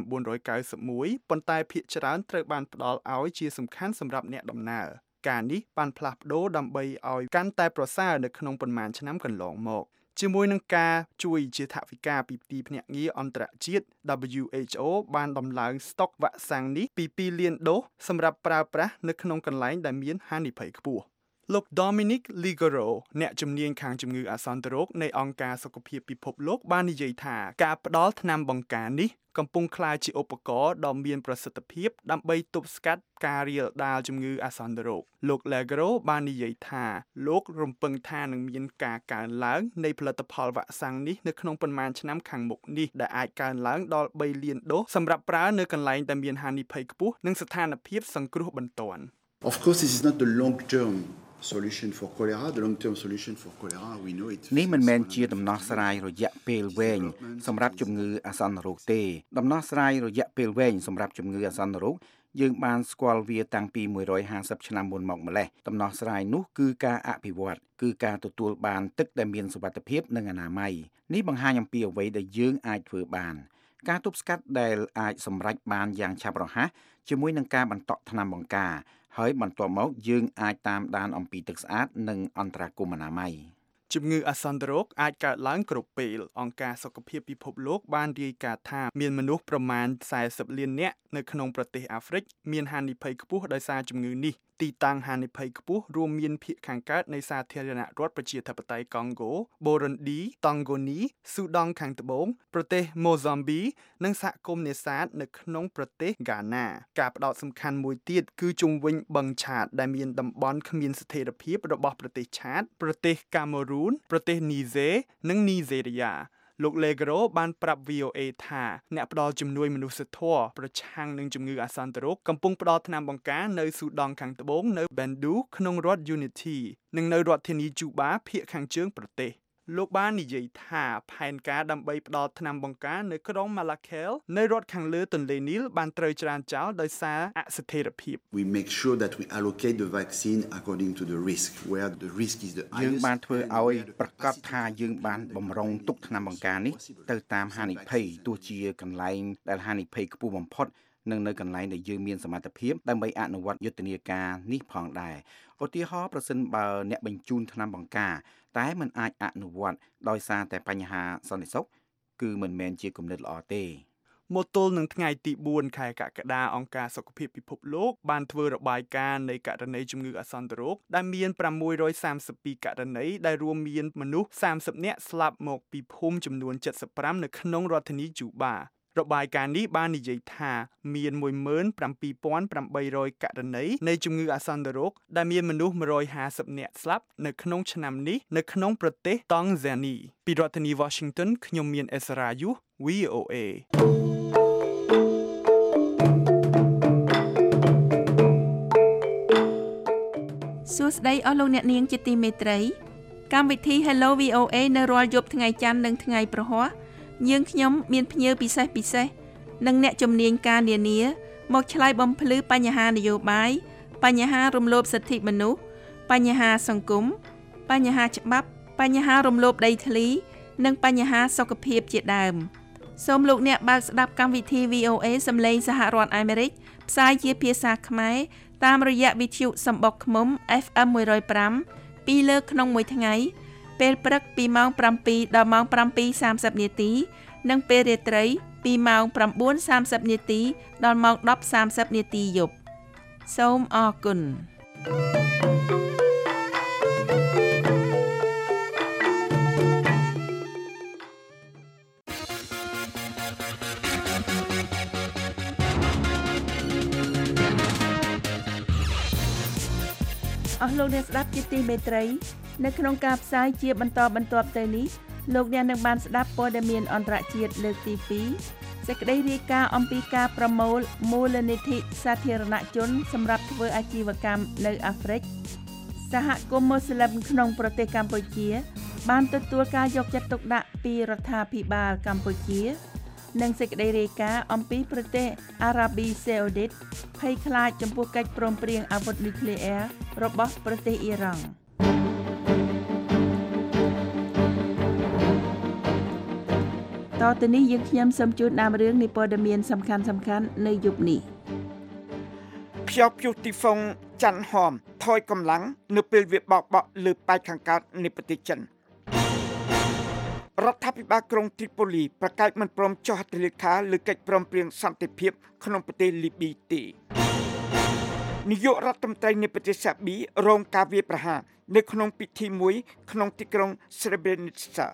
Speaker 5: 1991ប៉ុន្តែភាគច្រើនត្រូវបានផ្ដល់ឲ្យជាសំខាន់សម្រាប់អ្នកដំណើរការនេះបានផ្លាស់ប្ដូរដើម្បីឲ្យកាន់តែប្រសើរនៅក្នុងប៉ុន្មានឆ្នាំកន្លងមកជាមួយនឹងការជួយជាថវិកាពីទីភ្នាក់ងារអន្តរជាតិ WHO បានដំឡើងស្តុកវ៉ាក់សាំងនេះពី2លានដូសសម្រាប់ប្រើប្រាស់នៅក្នុងកន្លែងដែលមានហានិភ័យខ្ពស់លោក Dominic Ligero អ្នកជំនាញខាងជំងឺអាសន្នរោគនៃអង្គការសុខភាពពិភពលោកបាននិយាយថាការផ្ដល់ថ្នាំបង្ការនេះកំពុងក្លាយជាឧបករណ៍ដ៏មានប្រសិទ្ធភាពដើម្បីទប់ស្កាត់ការរាលដាលជំងឺអាសន្នរោគលោក Ligero បាននិយាយថាលោករំពឹងថានឹងមានការកើនឡើងនៃផលិតផលវ៉ាក់សាំងនេះនៅក្នុងប៉ុន្មានឆ្នាំខាងមុខនេះដែលអាចកើនឡើងដល់3លានដូសសម្រាប់ប្រើនៅកន្លែងដែលមានហានិភ័យខ្ពស់និងស្ថានភាពសង្គ្រោះបន្ទាន់
Speaker 13: Of course this is not the long term solution for cholera the long term solution for cholera we know it
Speaker 10: នេះមិនមែនជាដំណោះស្រាយរយៈពេលវែងសម្រាប់ជំងឺអាសន្នរោគទេដំណោះស្រាយរយៈពេលវែងសម្រាប់ជំងឺអាសន្នរោគយើងបានស្គាល់វាតាំងពី150ឆ្នាំមុនមកម្លេះដំណោះស្រាយនោះគឺការអភិវឌ្ឍគឺការទទួលបានទឹកដែលមានសុវត្ថិភាពនិងអនាម័យនេះបង្ហាញអំពីអ្វីដែលយើងអាចធ្វើបានការទប់ស្កាត់ដែលអាចសម្រេចបានយ៉ាងឆាប់រហ័សជាមួយនឹងការបន្តថ្នាំបង្ការហើយបន្ទាប់មកយើងអាចតាមដានអំពីទឹកស្អាតនិងអន្តរាគមន៍អនាម័យ
Speaker 5: ជំងឺអាសន្នរោគអាចកើតឡើងគ្រប់ពេលអង្គការសុខភាពពិភពលោកបានរាយការណ៍ថាមានមនុស្សប្រមាណ40លាននាក់នៅក្នុងប្រទេសអាហ្វ្រិកមានហានិភ័យខ្ពស់ដោយសារជំងឺនេះទីតាំងហានិភ័យខ្ពស់រួមមានភាគខាងកើតនៃសាធារណរដ្ឋប្រជាធិបតេយ្យកុងហ្គោបូរុនឌីតង់ហ្គូនីស៊ូដង់ខាងត្បូងប្រទេសម៉ូហ្សំប៊ីនិងសហគមន៍នេសាទនៅក្នុងប្រទេសហ្គាណាការផ្ដោតសំខាន់មួយទៀតគឺជុំវិញបឹងឆាតដែលមានតំបន់គ្មានស្ថិរភាពរបស់ប្រទេសឆាតប្រទេសកាមេរូនប្រទេសនីហ្សេនិងនីហ្សេរីយ៉ាលោក Legro បានប្រាប់ VOA ថាអ្នកផ្ដល់ជំនួយមនុស្សធម៌ប្រឆាំងនឹងជំងឺអាសន្នរោគកំពុងផ្ដល់ថ្នាំបង្ការនៅស៊ូដង់ខាងត្បូងនៅ Bendu ក្នុងរដ្ឋ Unity និងនៅរដ្ឋធានី Juba ភាគខាងជើងប្រទេសលោកបាននិយាយថាផែនការដើម្បីផ្ដល់ថ្នាំបង្ការនៅក្រុង Malakal នៅរដ្ឋខាងលើទន្លេនីលបានត្រូវច្រានចោលដោយសារអស្ថិរភាព
Speaker 13: We make sure that we allocate the vaccine according to the risk where the risk is the highest
Speaker 10: យើងបានធ្វើឲ្យប្រកាសថាយើងបានបំរុងទុកថ្នាំបង្ការនេះទៅតាមហានិភ័យទោះជាកន្លែងដែលហានិភ័យខ្ពស់បំផុតនិងនៅកន្លែងដែលយើងមានសមត្ថភាពដើម្បីអនុវត្តយុទ្ធនាការនេះផងដែរឧទាហរណ៍ប្រសិនបើអ្នកបញ្ជូនថ្នាំបង្ការតែมันអាចអនុវត្តដោយសារតែបញ្ហាសន្តិសុខគឺមិនមែនជាគំនិតល្អទេ
Speaker 5: មកទល់នឹងថ្ងៃទី4ខែកក្កដាអង្គការសុខភាពពិភពលោកបានធ្វើរបាយការណ៍នៃករណីជំងឺអាសន្នរោគដែលមាន632ករណីដែលរួមមានមនុស្ស30នាក់ស្លាប់មកពីភូមិចំនួន75នៅក្នុងរដ្ឋធានី Jubaរបាយការណ៍នេះបាននិយាយថាមាន17,800 ករណីនៃជំងឺអាសន្នរោគដែលមានមនុស្ស150នាក់ស្លាប់នៅក្នុងឆ្នាំនេះនៅក្នុងប្រទេសតង់ហ្សានីពីរដ្ឋធានី Washington ខ្ញុំមានអេសរ៉ាយុស VOA
Speaker 3: សួស្តីអស់លោកអ្នកនាងជាទីមេត្រីកម្មវិធី Hello VOA នៅរាល់យប់ថ្ងៃច័ន្ទនិងថ្ងៃព្រហស្បតិ៍យើងខ្ញុំមានភ្ញៀវពិសេសនិងអ្នកជំនាញការនានាមកឆ្លើយបំភ្លឺបញ្ហានយោបាយបញ្ហារំលោភសិទ្ធិមនុស្សបញ្ហាសង្គមបញ្ហាច្បាប់បញ្ហារំលោភដីធ្លីនិងបញ្ហាសុខភាពជាដើមសូមលោកអ្នកបើកស្ដាប់កម្មវិធី VOA សំឡេងសហរដ្ឋអាមេរិកផ្សាយជាភាសាខ្មែរតាមរយៈវិទ្យុសំបុកឃ្មុំ FM 105ពីរលើកក្នុងមួយថ្ងៃពេលព្រឹកពីម៉ោង 7 ដល់ម៉ោង 7:30 នាទីនិងពេលរាត្រីពីម៉ោង 9:30 នាទីដល់ម៉ោង 10:30 នាទីយប់សូមអរគុណអស់លោកអ្នកស្ដាប់ជាទីមេត្រីនៅក្នុងការផ្សាយជាបន្តបន្ទាប់ទៅនេះលោកអ្នកនឹងបានស្ដាប់ព័ត៌មានអន្តរជាតិលើកទី2សេចក្តីរាយការណ៍អំពីការប្រមូលមូលនិធិសាធារណជនសម្រាប់ធ្វើអាជីវកម្មនៅអាហ្វ្រិកសហគមន៍មូស្លីមក្នុងប្រទេសកម្ពុជាបានទទួលការយកចិត្តទុកដាក់ពីរដ្ឋាភិបាលកម្ពុជានិងសេចក្តីរាយការណ៍អំពីប្រទេសអារ៉ាប៊ីសាអូឌីតភ័យខ្លាចចំពោះកិច្ចព្រមព្រៀងអាវុធនុយក្លេអ៊ែររបស់ប្រទេសអ៊ីរ៉ង់តទៅនេះយើងខ្ញុំសូមជូនតាមរឿងនៃព័ត៌មានសំខាន់ៗនៅយប់នេះ
Speaker 4: ខ្យល់ព្យុះទីហ្វុងច័ន្ទហមថយកម្លាំងនៅពេលវាបោកបក់លើប៉ែកខាងកើតនៃប្រទេសចិនរដ្ឋាភិបាលក្រុងត្រីប៉ូលីប្រកាសមិនព្រមចុះហត្ថលេខាលើកិច្ចព្រមព្រៀងសន្តិភាពក្នុងប្រទេសលីប៊ីទេនាយករដ្ឋមន្ត្រីនៃប្រទេសសាប៊ីរងការវាយប្រហារនៅក្នុងពិធីមួយក្នុងទីក្រុង Srebrenica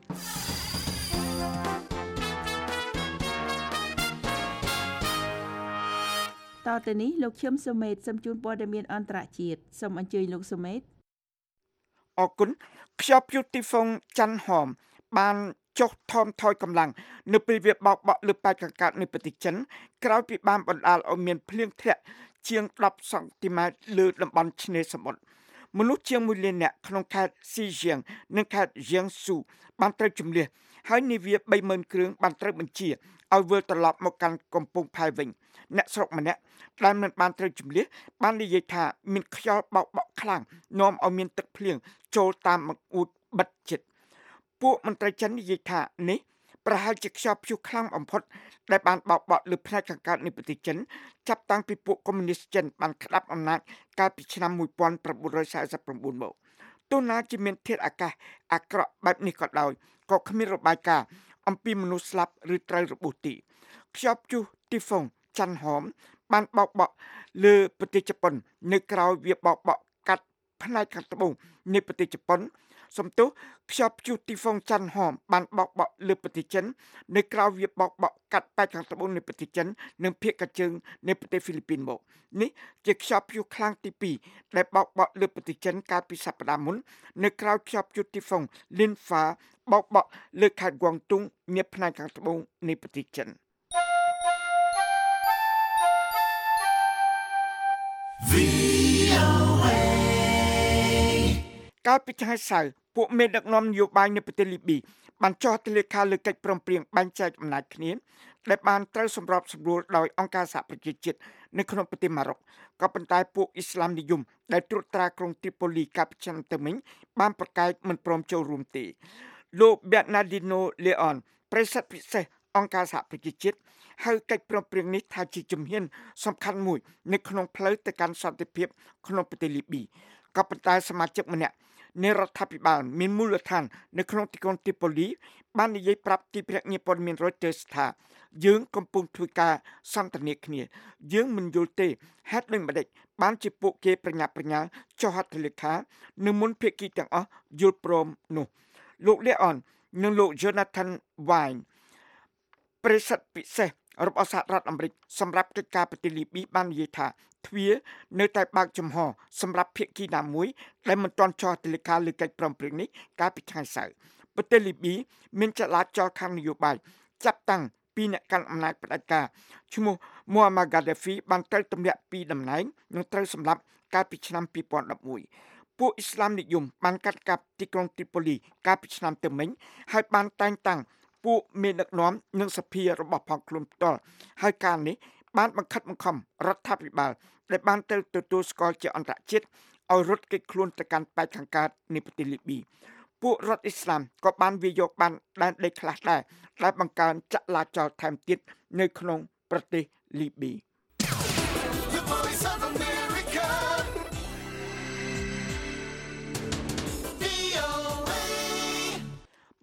Speaker 3: តទៅនេះលោកឈឹមសុមេតសូមជូនព័ត៌មានអន្តរជាតិសូមអញ្ជើញលោកសុមេត
Speaker 4: អរគុណខ្យល់ព្យុះទីហ្វុងច័ន្ទហមបានចុះថមថយកម្លាំងនៅពេលវាបោកបក់លើប៉ែកខាងកើតនៃប្រទេសចិនក្រោយពីបានបណ្ដាលឲ្យមានភ្លៀងធ្លាក់ជាង10សង់ទីម៉ែត្រលើតំបន់ឆ្នេរសមុទ្រមនុស្សជាង1លាននាក់ក្នុងខេត្តស៊ីជៀងនិងខេត្តយៀងស៊ូបានត្រូវជម្លៀសហើយនាវា 30000 គ្រឿងបានត្រូវបញ្ជាឲ្យវិលត្រឡប់មកកាន់កំពង់ផែវិញអ្នកស្រុកម្នាក់ដែលមិនបានត្រូវជម្លៀសបាននិយាយថាមានខ្យល់បោកបក់ខ្លាំងនាំឲ្យមានទឹកភ្លៀងចូលតាមបង្អួតបិទជិតពួកមន្ត្រីចិននិយាយថានេះប្រហែលជាខ្យល់ព្យុះខ្លាំងបំផុតដែលបានបោកបក់លើផ្នែកខាងកើតនៃប្រទេសចិនចាប់តាំងពីពួកកុម្មុយនីសចិនបានក្តាប់អំណាចកាលពីឆ្នាំ1949មកទោះណាជាមានធាតុអាកាសអាក្រក់បែបនេះក៏ដោយក៏គ្មានរបាយការណ៍អំពីមនុស្សស្លាប់ឬត្រូវរបួសទេខ្យល់ព្យុះទីហ្វុងច័ន្ទហមបានបោកបក់លើប្រទេសជប៉ុននៅក្រៅវាបោកបក់កាត់ផ្នែកខាងត្បូងនៃប្រទេសជប៉ុនសំទោសខ្យល់ព្យុះទីហ្វុងច័ន្ទហមបានបោកបក់លើប្រទេសចិននៅក្រៅវាបោកបក់កាត់ប៉ែកខាងត្បូងនៃប្រទេសចិននិងភាគខាងជើងនៃប្រទេសហ្វីលីពីនមកនេះជាខ្យល់ព្យុះខ្លាំងទី2ដែលបោកបក់លើប្រទេសចិនកាលពីសប្តាហ៍មុននៅក្រៅខ្យល់ព្យុះទីហ្វុងលីនហ្វាបោកបក់លើខេត្តហ្គួងតុងនាផ្នែកខាងត្បូងនៃប្រទេសចិនកាលពីថ្ងៃសៅរ៍ពួកមេដឹកនាំនយោបាយនៅប្រទេសលីប៊ីបានចុះហត្ថលេខាលើកិច្ចព្រមព្រៀងបែងចែកអំណាចគ្នាដែលបានត្រូវសម្របសម្រួលដោយអង្គការសហប្រជាជាតិនៅក្នុងប្រទេសម៉ារ៉ុកក៏ប៉ុន្តែពួកអ៊ីស្លាមនិយមដែលត្រួតត្រាក្រុងត្រីប៉ូលីកាលពីឆ្នាំទៅមិញបានប្រកែកមិនព្រមចូលរួមទេលោក Bernardino Leon ប្រធានពិសេសអង្គការសហប្រជាជាតិហៅកិច្ចព្រមព្រៀងនេះថាជាជំហានសំខាន់មួយនៅក្នុងផ្លូវទៅកាន់សន្តិភាពក្នុងប្រទេសលីប៊ីក៏ប៉ុន្តែសមាជិកម្នាក់នៃរដ្ឋាភិបាលមានមូលដ្ឋាននៅក្នុងទីក្រុងត្រីប៉ូលីបាននិយាយប្រាប់ទីភ្នាក់ងារព័ត៌មាន Reuters ថាយើងកំពុងធ្វើការសន្ទនាគ្នាយើងមិនយល់ទេហេតុដូចម្តេចបានជាពួកគេប្រញាប់ប្រញាល់ចុះហត្ថលេខានៅមុនភាគីទាំងអស់យល់ព្រមនោះលោក Leon និងលោក Jonathan Wine ប្រធានពិសេសរបស់សហរដ្ឋអាមេរិកសម្រាប់កិច្ចការប្រទេសលីប៊ីបាននិយាយថាទ្វារនៅតែបើកចំហសម្រាប់ភាគីណាមួយដែលមិនទាន់ចុះហត្ថលេខាលើកិច្ចព្រមព្រៀងនេះកាលពីថ្ងៃសៅរ៍ប្រទេសលីប៊ីមានចលាចលខាងនយោបាយចាប់តាំងពីអ្នកកាន់អំណាចផ្ដាច់ការឈ្មោះ Muammar Gaddafi បានត្រូវទម្លាក់ពីតំណែងនិងត្រូវសម្លាប់កាលពីឆ្នាំ2011ពួកអ៊ីស្លាមនិយមបានកាត់កាប់ទីក្រុងត្រីប៉ូលីកាលពីឆ្នាំទៅមិញហើយបានតែងតាំងពួកមេដឹកនាំនិងសភារបស់ផងខ្លួនផ្ទាល់ហើយការនេះបានបង្ខិតបង្ខំរដ្ឋាភិបាលដែលបានទៅទទួលស្គាល់ជាអន្តរជាតិឲ្យរត់គេចខ្លួនទៅកាន់ប៉ែកខាងកើតនៃប្រទេសលីប៊ីពួករដ្ឋអ៊ីស្លាមក៏បានវាយកបានដែនដីខ្លះដែរដែលបង្កើនចលាចលថែមទៀតនៅក្នុងប្រទេសលីប៊ី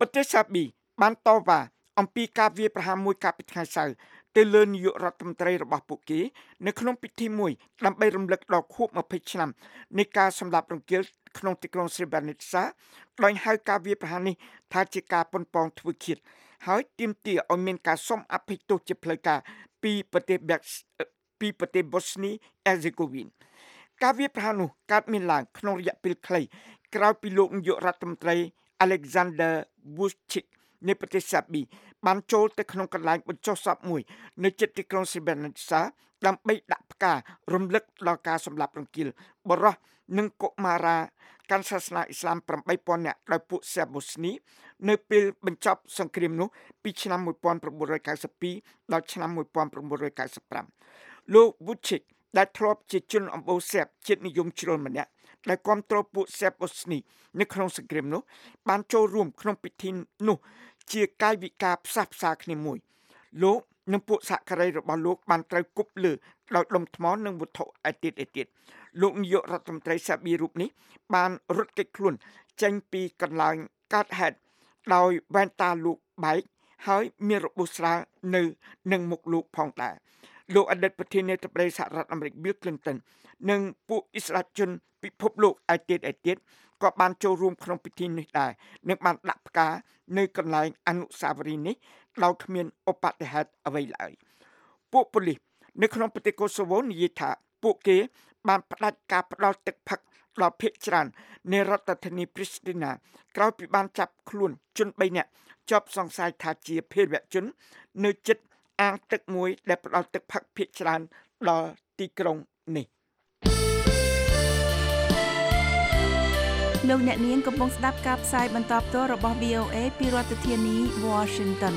Speaker 4: ប្រទេសសាប៊ីបានតវ៉ាអំពីការវាយប្រហារមួយកាលពីថ្ងៃសៅរ៍ទៅលើនាយករដ្ឋមន្ត្រីរបស់ពួកគេនៅក្នុងពិធីមួយដើម្បីរំលឹកដល់ខួប20ឆ្នាំនៃការសម្លាប់រង្គាលក្នុងទីក្រុង Srebrenica ដោយហៅការវាយប្រហារនេះថាជាការប៉ុនប៉ងធ្វើឃាតហើយទាមទារឲ្យមានការសុំអភ័យទោសជាផ្លូវការពីប្រទេស Bosnia Herzegovina ការវាយប្រហារនោះកើតមានឡើងក្នុងរយៈពេលខ្លីក្រោយពីលោកនាយករដ្ឋមន្ត្រី Alexander Vučić នៃប្រទេសសាប៊ីបានចូលទៅក្នុងកន្លែងបញ្ចុះសពមួយនៅជិតទីក្រុង Srebrenica ដើម្បីដាក់ផ្ការរំលឹកដល់ការសម្លាប់រង្គាលបរិសុទ្ធនិងកុមារាកាន់សាសនាអ៊ីស្លាម 8,000 នាក់ដោយពួកសេបបូស្នីនៅពេលបញ្ចប់សង្គ្រាមនោះពីឆ្នាំ1992ដល់ឆ្នាំ1995លោក Vučić ដែលធ្លាប់ជាជនអម្បូរសេបជាតិនិយមជ្រុលម្នាក់ដែលគាំទ្រពួកសេបបូស្នីនៅក្នុងសង្គ្រាមនោះបានចូលរួមក្នុងពិធីនោះជាកាយវិការផ្សះផ្សាគ្នាមួយលោកនិងពួកសហការីរបស់លោកបានត្រូវគប់លើដោយដុំថ្មនិងវត្ថុឯទៀតលោកនាយករដ្ឋមន្ត្រីសាប៊ីរូបនេះបានរត់គេចខ្លួនចេញពីកន្លែងកើតហេតុដោយវ៉ែនតាលោកបែកហើយមានរបួសស្រាលនៅនឹងមុខលោកផងដែរលោកអតីតប្រធានាធិបតីសហរដ្ឋអាមេរិក Bill Clinton និងពួកអ៊ីស្រាអែលជនពិភពលោកឯទៀតក៏បានចូលរួមក្នុងពិធីនេះដែរនិងបានដាក់ផ្កានៅកន្លែងអនុស្សាវរីយ៍នេះដោយគ្មានឧបទ្ទហេតុអ្វីឡើយពួកប៉ូលីសនៅក្នុងប្រទេសកូសូវូនិយាយថាពួកគេបានផ្ដាច់ការផ្ដល់ទឹកផឹកដល់ភាគច្រើននៃរដ្ឋធានី Pristina ក្រោយពីបានចាប់ខ្លួនជន3នាក់ជាប់សង្ស័យថាជាភេរវជននៅជិតអាងទឹកមួយដែលផ្ដល់ទឹកផឹកភាគច្រើនដល់ទីក្រុងនេះ
Speaker 3: លោកអ្នកនាងកំពុងស្ដាប់ការផ្សាយបន្តផ្ទាល់របស់ VOA ពីរដ្ឋធានី Washington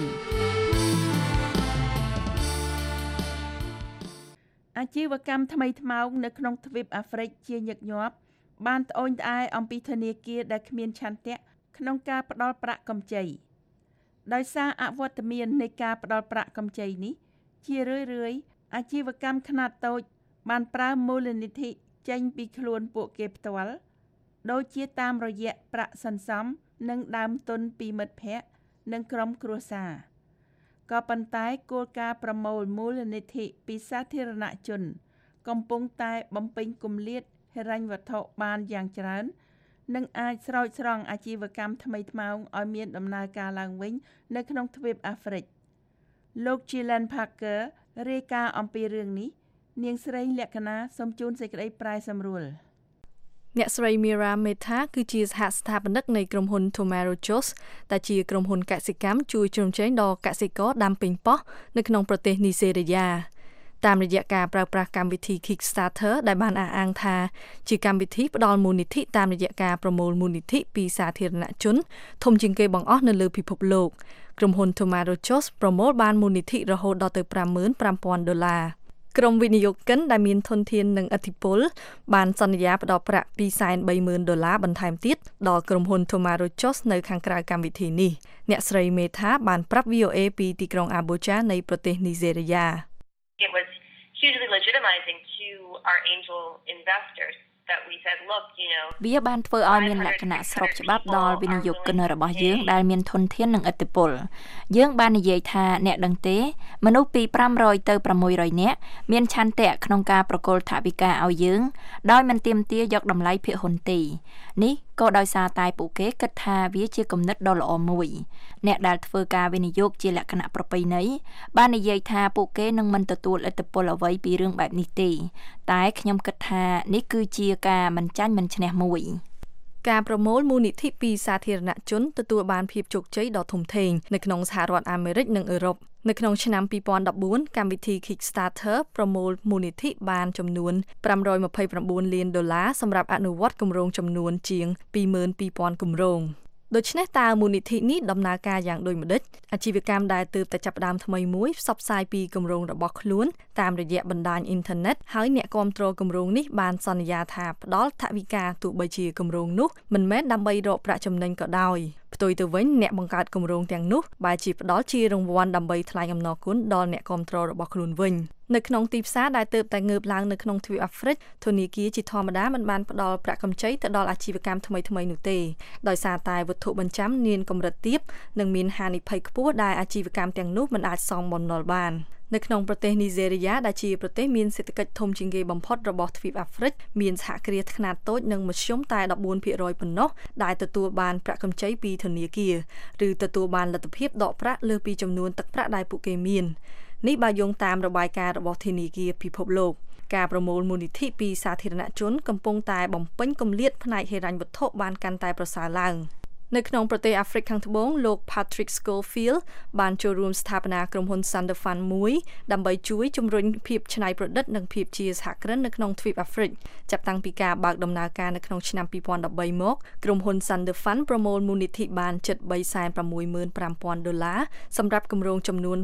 Speaker 3: អាជីវកម្មថ្មីថ្មោងនៅក្នុងទ្វីបអាហ្វ្រិកជាញឹកញាប់បានត្អូញត្អែអំពីធនាគារដែលគ្មានឆន្ទៈក្នុងការផ្ដល់ប្រាក់កម្ចីដោយសារអវត្តមាននៃការផ្ដល់ប្រាក់កម្ចីនេះជារឿយៗអាជីវកម្មខ្នាតតូចបានប្រើមូលនិធិចេញពីខ្លួនពួកគេផ្ទាល់ដូចជាតាមរយៈប្រាក់សន្សំនិងដើមទុនពីមិត្តភ័ក្តិនិងក្រុមគ្រួសារក៏ប៉ុន្តែគោលការណ៍ប្រមូលមូលនិធិពីសាធារណជនកំពុងតែបំពេញគម្លាតហិរញ្ញវត្ថុបានយ៉ាងច្រើននិងអាចស្រោចស្រង់អាជីវកម្មថ្មីថ្មោងឲ្យមានដំណើរការឡើងវិញនៅក្នុងទ្វីបអាហ្វ្រិកលោក Gillian Parker រាយការណ៍អំពីរឿងនេះនាងស្រីលក្ខណាសូមជូនសេចក្តីប្រែសម្រួល
Speaker 6: អ្នកស្រី Mira Mehta គឺជាសហស្ថាបនិកនៃក្រុមហ៊ុន Tomorrow Joss ដែលជាក្រុមហ៊ុនកសិកម្មជួយជ្រោមជ្រែងដល់កសិករដាំប៉េងប៉ោះនៅក្នុងប្រទេសនីសេរីយ៉ាតាមរយៈការប្រើប្រាស់កម្មវិធី Kickstarter ដែលបានអះអាងថាជាកម្មវិធីផ្ដល់មូលនិធិតាមរយៈការប្រមូលមូលនិធិពីសាធារណជនធំជាងគេបង្អស់នៅលើពិភពលោកក្រុមហ៊ុន Tomorrow Joss ប្រមូលបានមូលនិធិរហូតដល់ទៅ$55,000ក្រុមវិនិយោគិនដែលមានធនធាននិងឥទ្ធិពលបានសន្យាផ្ដល់ប្រាក់$230,000បន្ថែមទៀតដល់ក្រុមហ៊ុន Tomorrow Joss នៅខាងក្រៅកម្មវិធីនេះអ្នកស្រី Mehta បានប្រាប់ VOA ពីទីក្រុង Abuja នៃប្រទេសនីសេរីយ៉ា
Speaker 14: It was hugely legitimizing to our angel investors that we said look you know
Speaker 15: វាបានធ្វើឲ្យមានលក្ខណៈស្របច្បាប់ដល់វិនិយោគិនរបស់យើងដែលមានធនធាននិងឥទ្ធិពលយើងបាននិយាយថាអ្នកដឹងទេមនុស្សពី500ទៅ600នាក់មានឆន្ទៈក្នុងការប្រគល់ថវិកាឲ្យយើងដោយមិនទាមទារយកតម្លៃភាគហ៊ុនទេនេះក៏ដោយសារតែពួកគេគិតថាវាជាគំនិតដ៏ល្អមួយអ្នកដែលធ្វើការវិនិយោគជាលក្ខណៈប្រពៃណីបាននិយាយថាពួកគេនឹងមិនទទួលឥទ្ធិពលអ្វីពីរឿងបែបនេះទេតែខ្ញុំគិតថានេះគឺជាការមិនចាញ់មិនឈ្នះមួយការប្រមូលមូលនិធិពីសាធារណជនទទួលបានភាពជោគជ័យដ៏ធំធេងនៅក្នុងសហរដ្ឋអាមេរិកនិងអឺរ៉ុបនៅក្នុងឆ្នាំ2014កម្មវិធី Kickstarter ប្រមូលមូលនិធិបានចំនួន$529 លានសម្រាប់អនុវត្តគម្រោងចំនួនជាង 22,000 គម្រោងដូច្នេះតើមូលនិធិនេះដំណើរការយ៉ាងដូចម្តេចអាជីវកម្មដែលទើបតែចាប់ផ្ដើមថ្មីមួយផ្សព្វផ្សាយពីគម្រោងរបស់ខ្លួនតាមរយៈបណ្ដាញអ៊ីនធឺណិតហើយអ្នកគាំទ្រគម្រោងនេះបានសន្យាថាផ្ដល់ថវិកាទោះបីជាគម្រោងនោះមិនមែនដើម្បីរកប្រាក់ចំណេញក៏ដោយផ្ទុយទៅវិញអ្នកបង្កើតគម្រោងទាំងនោះបែរជាផ្ដល់ជារង្វាន់ដើម្បីថ្លែងអំណរគុណដល់អ្នកគាំទ្ររបស់ខ្លួនវិញ
Speaker 6: នៅក្នុងទីផ្សារដែលទើបតែងើបឡើងនៅក្នុងទ្វីបអាហ្វ្រិកធនាគារជាធម្មតាមិនបានផ្ដល់ប្រាក់កម្ចីទៅដល់អាជីវកម្មថ្មីៗនោះទេដោយសារតែវត្ថុបញ្ចាំមានកម្រិតទាបនិងមានហានិភ័យខ្ពស់ដែលអាជីវកម្មទាំងនោះមិនអាចសងបំណុលបាននៅក្នុងប្រទេសនីហ្សេរីយ៉ាដែលជាប្រទេសមានសេដ្ឋកិច្ចធំជាងគេបំផុតរបស់ទ្វីបអាហ្វ្រិកមានសហគ្រាសខ្នាតតូចនិងមធ្យមតែ 14% ប៉ុណ្ណោះដែលទទួលបានប្រាក់កម្ចីពីធនាគារឬទទួលបានលទ្ធភាពដកប្រាក់លើសពីចំនួនទឹកប្រាក់ដែលពួកគេមាននេះបើយោងតាមរបាយការណ៍របស់ធនាគារពិភពលោកការប្រមូលមូលនិធិពីសាធារណជនកំពុងតែបំពេញគម្លាតផ្នែកហិរញ្ញវត្ថុបានកាន់តែប្រសើរឡើងនៅក្នុងប្រទេសអាហ្វ្រិកខាងត្បូងលោក Patrick Schofield បានចូលរួមស្ថាបនាក្រុមហ៊ុន Thunder Fund មួយដើម្បីជួយជំរុញភាពច្នៃប្រឌិតនិងភាពជាសហគ្រិននៅក្នុងទ្វីបអាហ្វ្រិកចាប់តាំងពីការបើកដំណើរការនៅក្នុងឆ្នាំ2013មកក្រុមហ៊ុន Thunder Fund ប្រមូលមូលនិធិបានជិត$365,000សម្រាប់គម្រោងចំនួន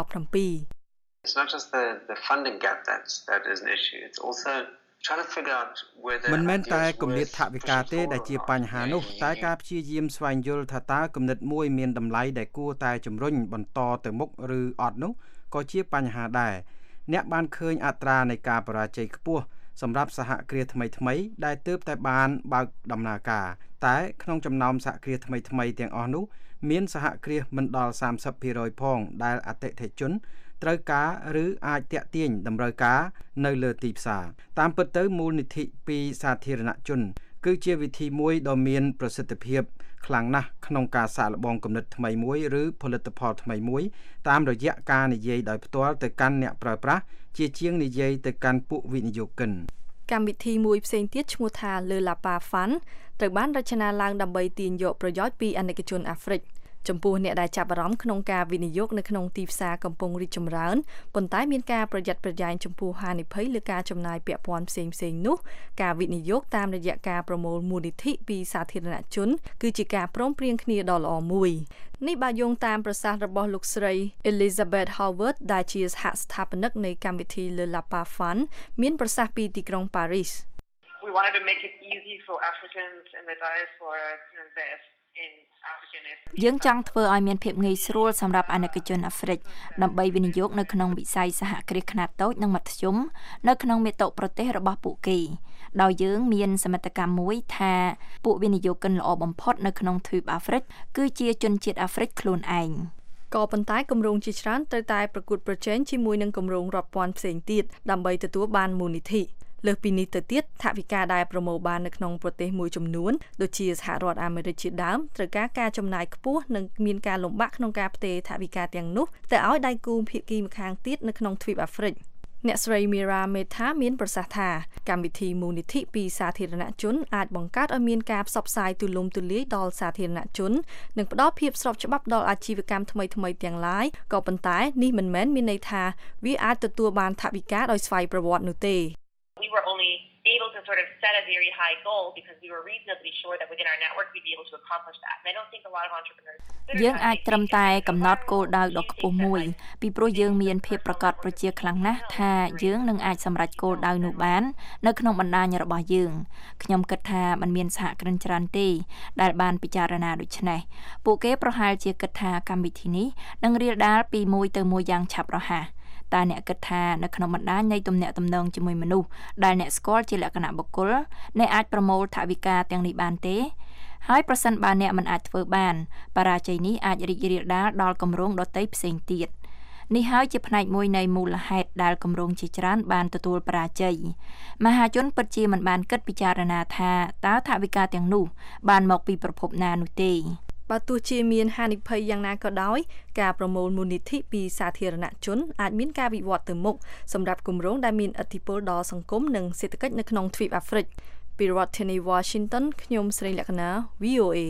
Speaker 6: 117
Speaker 16: It's not just the funding gap that is an issue. It's also trying to figure out whether
Speaker 10: មិនមែនតែគម្លាតថវិកាទេដែលជាបញ្ហានោះតែការព្យាយាមស្វែងយល់ថាតើគំនិតមួយមានតម្លៃដែលគួរតែជំរុញបន្តទៅមុខឬអត់នោះក៏ជាបញ្ហាដែរអ្នកបានឃើញអត្រានៃការបរាជ័យខ្ពស់សម្រាប់សហគ្រាសថ្មីៗដែលទើបតែបានបើកដំណើរការតែក្នុងចំណោមសហគ្រាសថ្មីៗទាំងអស់នោះមានសហគ្រាសមិនដល់ 30% ផងដែលអតិថិជនត្រូវការឬអាចតាក់ទាញតម្រូវការនៅលើទីផ្សារតាមពិតទៅមូលនិធិពីសាធារណជនគឺជាវិធីមួយដ៏មានប្រសិទ្ធភាពខ្លាំងណាស់ក្នុងការសាកល្បងគំនិតថ្មីមួយឬផលិតផលថ្មីមួយតាមរយៈការនិយាយដោយផ្ទាល់ទៅកាន់អ្នកប្រើប្រាស់ជាជាងនិយាយទៅកាន់ពួកវិនិយោគិន
Speaker 6: កម្មវិធីមួយផ្សេងទៀតឈ្មោះថា Le Lapa Fund ត្រូវបានរចនាឡើងដើម្បីទាញយកប្រយោជន៍ពីអាណិកជនអាហ្វ្រិកចំពោះអ្នកដែលចាប់អារម្មណ៍ក្នុងការវិនិយោគនៅក្នុងទីផ្សារកំពុងរីកចម្រើនប៉ុន្តែមានការប្រយ័ត្នប្រយែងចំពោះហានិភ័យលើការចំណាយពាក់ព័ន្ធផ្សេងៗនោះការវិនិយោគតាមរយៈការប្រមូលមូលនិធិពីសាធារណជនគឺជាការព្រមព្រៀងគ្នាដ៏ល្អមួយនេះបើយោងតាមប្រសាសន៍របស់លោកស្រី Elizabeth Howard ដែលជាសហស្ថាបនិកនៃកម្មវិធី Le Lapa Fund មានប្រសាសន៍ពីទីក្រុង Paris
Speaker 14: We wanted to make it easy for Africans in the diaspora to invest in African
Speaker 15: យើងចង់ធ្វើឲ្យមានភាពងាយស្រួលសម្រាប់អាណិកជនអាហ្វ្រិកដើម្បីវិនិយោគនៅក្នុងវិស័យសហគ្រាសខ្នាតតូចនិងមធ្យមនៅក្នុងមាតុប្រទេសរបស់ពួកគេដោយយើងមានសមិទ្ធកម្មមួយថាពួកវិនិយោគិនល្អបំផុតនៅក្នុងទ្វីបអាហ្វ្រិកគឺជាជនជាតិអាហ្វ្រិកខ្លួនឯង
Speaker 6: ក៏ប៉ុន្តែគម្រោងជាច្រើនត្រូវតែប្រកួតប្រជែងជាមួយនឹងគម្រោងរាប់ពាន់ផ្សេងទៀតដើម្បីទទួលបានមូលនិធិលើសពីនេះទៅទៀតថវិកាដែលប្រមូលបាននៅក្នុងប្រទេសមួយចំនួនដូចជាសហរដ្ឋអាមេរិកជាដើមត្រូវការចំណាយខ្ពស់និងមានការលំបាកក្នុងការផ្ទេរថវិកាទាំងនោះទៅឲ្យដៃគូភាគីម្ខាងទៀតនៅក្នុងទ្វីបអាហ្វ្រិកអ្នកស្រី Mira Mehta មានប្រសាសន៍ថាកម្មវិធីមូលនិធិពីសាធារណជនអាចបង្កើតឲ្យមានការផ្សព្វផ្សាយទូលំទូលាយដល់សាធារណជននិងផ្ដល់ភាពស្របច្បាប់ដល់អាជីវកម្មថ្មីៗទាំងឡាយក៏ប៉ុន្តែនេះមិនមែនមានន័យថាវាអាចទទួលបានថវិកាដោយស្វ័យប្រវត្តិនោះទេ
Speaker 14: We were only able to sort of set a very high goal because we were reasonably sure that within our network we'd be able to accomplish that. And I don't think a lot of entrepreneurs
Speaker 15: យើងអាចត្រឹមតែកំណត់គោលដៅដ៏ខ្ពស់មួយពីព្រោះយើងមានភាពប្រកបប្រជាខ្លាំងណាស់ថាយើងនឹងអាចសម្រេចគោលដៅនោះបាននៅក្នុងបណ្ដាញរបស់យើងខ្ញុំគិតថាมันមានសហគ្រិនច្រើនទេដែលបានពិចារណាដូចនេះពួកគេប្រហែលជាគិតថាកម្មវិធីនេះនឹងរាលដាលពីមួយទៅមួយយ៉ាងឆាប់រហ័សតែអ្នកគិតថានៅក្នុងបណ្ដាញនៃទំនាក់ទំនងជាមួយមនុស្សដែលអ្នកស្គាល់ជាលក្ខណៈបុគ្គលអ្នកអាចប្រមូលថវិកាទាំងនេះបានទេហើយប្រសិនបើអ្នកមិនអាចធ្វើបានបរាជ័យនេះអាចរីករាលដាលដល់គម្រោងដទៃផ្សេងទៀតនេះហើយជាផ្នែកមួយនៃមូលហេតុដែលគម្រោងជាច្រើនបានទទួលបរាជ័យមហាជនពិតជាមិនបានគិតពិចារណាថាតើថវិកាទាំងនោះបានមកពីប្រភពណានោះទេ
Speaker 6: បើទោះជាមានហានិភ័យយ៉ាងណាក៏ដោយការប្រមូលមូលនិធិពីសាធារណជនអាចមានការវិវត្តទៅមុខសម្រាប់គម្រោងដែលមានឥទ្ធិពលដល់សង្គមនិងសេដ្ឋកិច្ចនៅក្នុងទ្វីបអាហ្វ្រិកពីរដ្ឋធានី Washington ខ្ញុំស្រីលក្ខណា VOA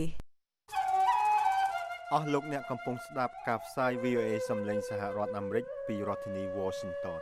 Speaker 17: អស់លោកអ្នកកំពុងស្ដាប់ការផ្សាយ VOA សំឡេងសហរដ្ឋអាមេរិកពីរដ្ឋធានី Washington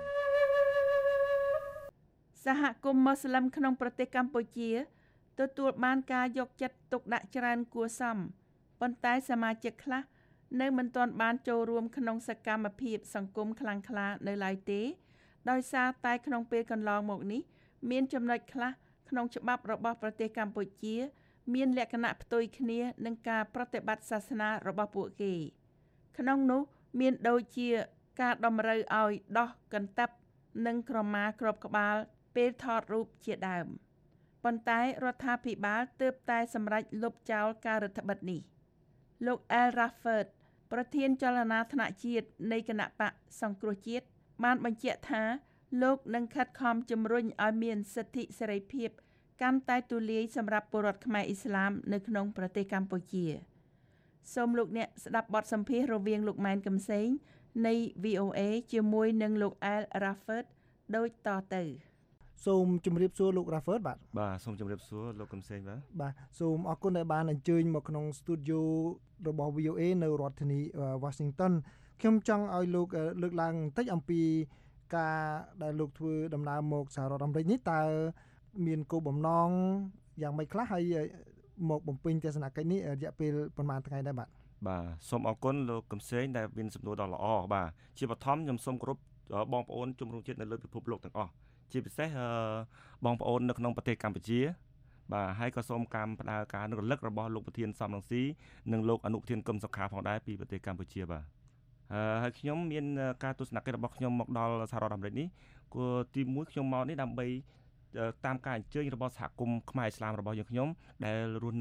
Speaker 3: សហគមន៍មូស្លីមក្នុងប្រទេសកម្ពុជាទទួលបានការយកចិត្តទុកដាក់ច្រើនគួរសមប៉ុន្តែសមាជិកខ្លះនៅមិនទាន់បានចូលរួមក្នុងសកម្មភាពសង្គមខ្លាំងក្លានៅឡើយទេដោយសារតែក្នុងពេលកន្លងមកនេះមានចំណុចខ្លះក្នុងច្បាប់របស់ប្រទេសកម្ពុជាមានលក្ខណៈផ្ទុយគ្នានឹងការប្រតិបត្តិសាសនារបស់ពួកគេក្នុងនោះមានដូចជាការតម្រូវឲ្យដោះកន្តិបនិងក្រមាគ្របក្បាលពេលថតរូបជាដើមប៉ុន្តែរដ្ឋាភិបាលទើបតែសម្រេចលុបចោលការរដ្ឋបិទនេះលោក Al Rafford ប្រធានចលនាថ្នាក់ជាតិនៃគណៈបកសង្គ្រោះជាតិបានបញ្ជាក់ថាលោកនឹងខិតខំជំរុញឲ្យមានសិទ្ធិសេរីភាពកាន់តែទូលាយសម្រាប់ពលរដ្ឋខ្មែរអ៊ីស្លាមនៅក្នុងប្រទេសកម្ពុជាសូមលោកអ្នកស្ដាប់បទសម្ភាសន៍រវាងលោកម៉ែនកំសែងនៃ VOA ជាមួយនឹងលោក Al Rafford ដូចតទៅ
Speaker 11: សូមជម្រាបសួរលោក Rafford
Speaker 18: បាទសូមជម្រាបសួរលោកកំសែង
Speaker 11: បាទសូមអរគុណដែលបានអញ្ជើញមកក្នុង studio របស់ VOA នៅរដ្ឋធានី Washington ខ្ញុំចង់ឲ្យលោកលើកឡើងបន្តិចអំពីការដែលលោកធ្វើដំណើរមកសហរដ្ឋអាមេរិកនេះតើមានគោលបំណងយ៉ាងម៉េចខ្លះហើយមកបំពេញទស្សនកិច្ចនេះរយៈពេលប្រហែលថ្ងៃដែរបាទ
Speaker 18: សូមអរគុណលោកកំសែងដែលមានសំណួរដ៏ល្អបាទជាបឋមខ្ញុំសូមគោរពបងប្អូនជំនុំជាតិនៅលើពិភពលោកទាំងអស់ជាពិសេសបងប្អូននៅក្នុងប្រទេសកម្ពុជាបាទហើយក៏សូមកម្មផ្ដល់ការរលឹករបស់លោកប្រធានសំរងស៊ីនិងលោកអនុប្រធានគឹមសុខាផងដែរពីប្រទេសកម្ពុជាបាទហើយខ្ញុំមានការទស្សនកិច្ចរបស់ខ្ញុំមកដល់សហរដ្ឋអាមេរិកនេះគឺទី1ខ្ញុំមកនេះដើម្បីតាមការអញ្ជើញរបស់សហគមន៍ខ្មែរអ៊ីស្លាមរបស់យើងខ្ញុំដែលរស់នៅ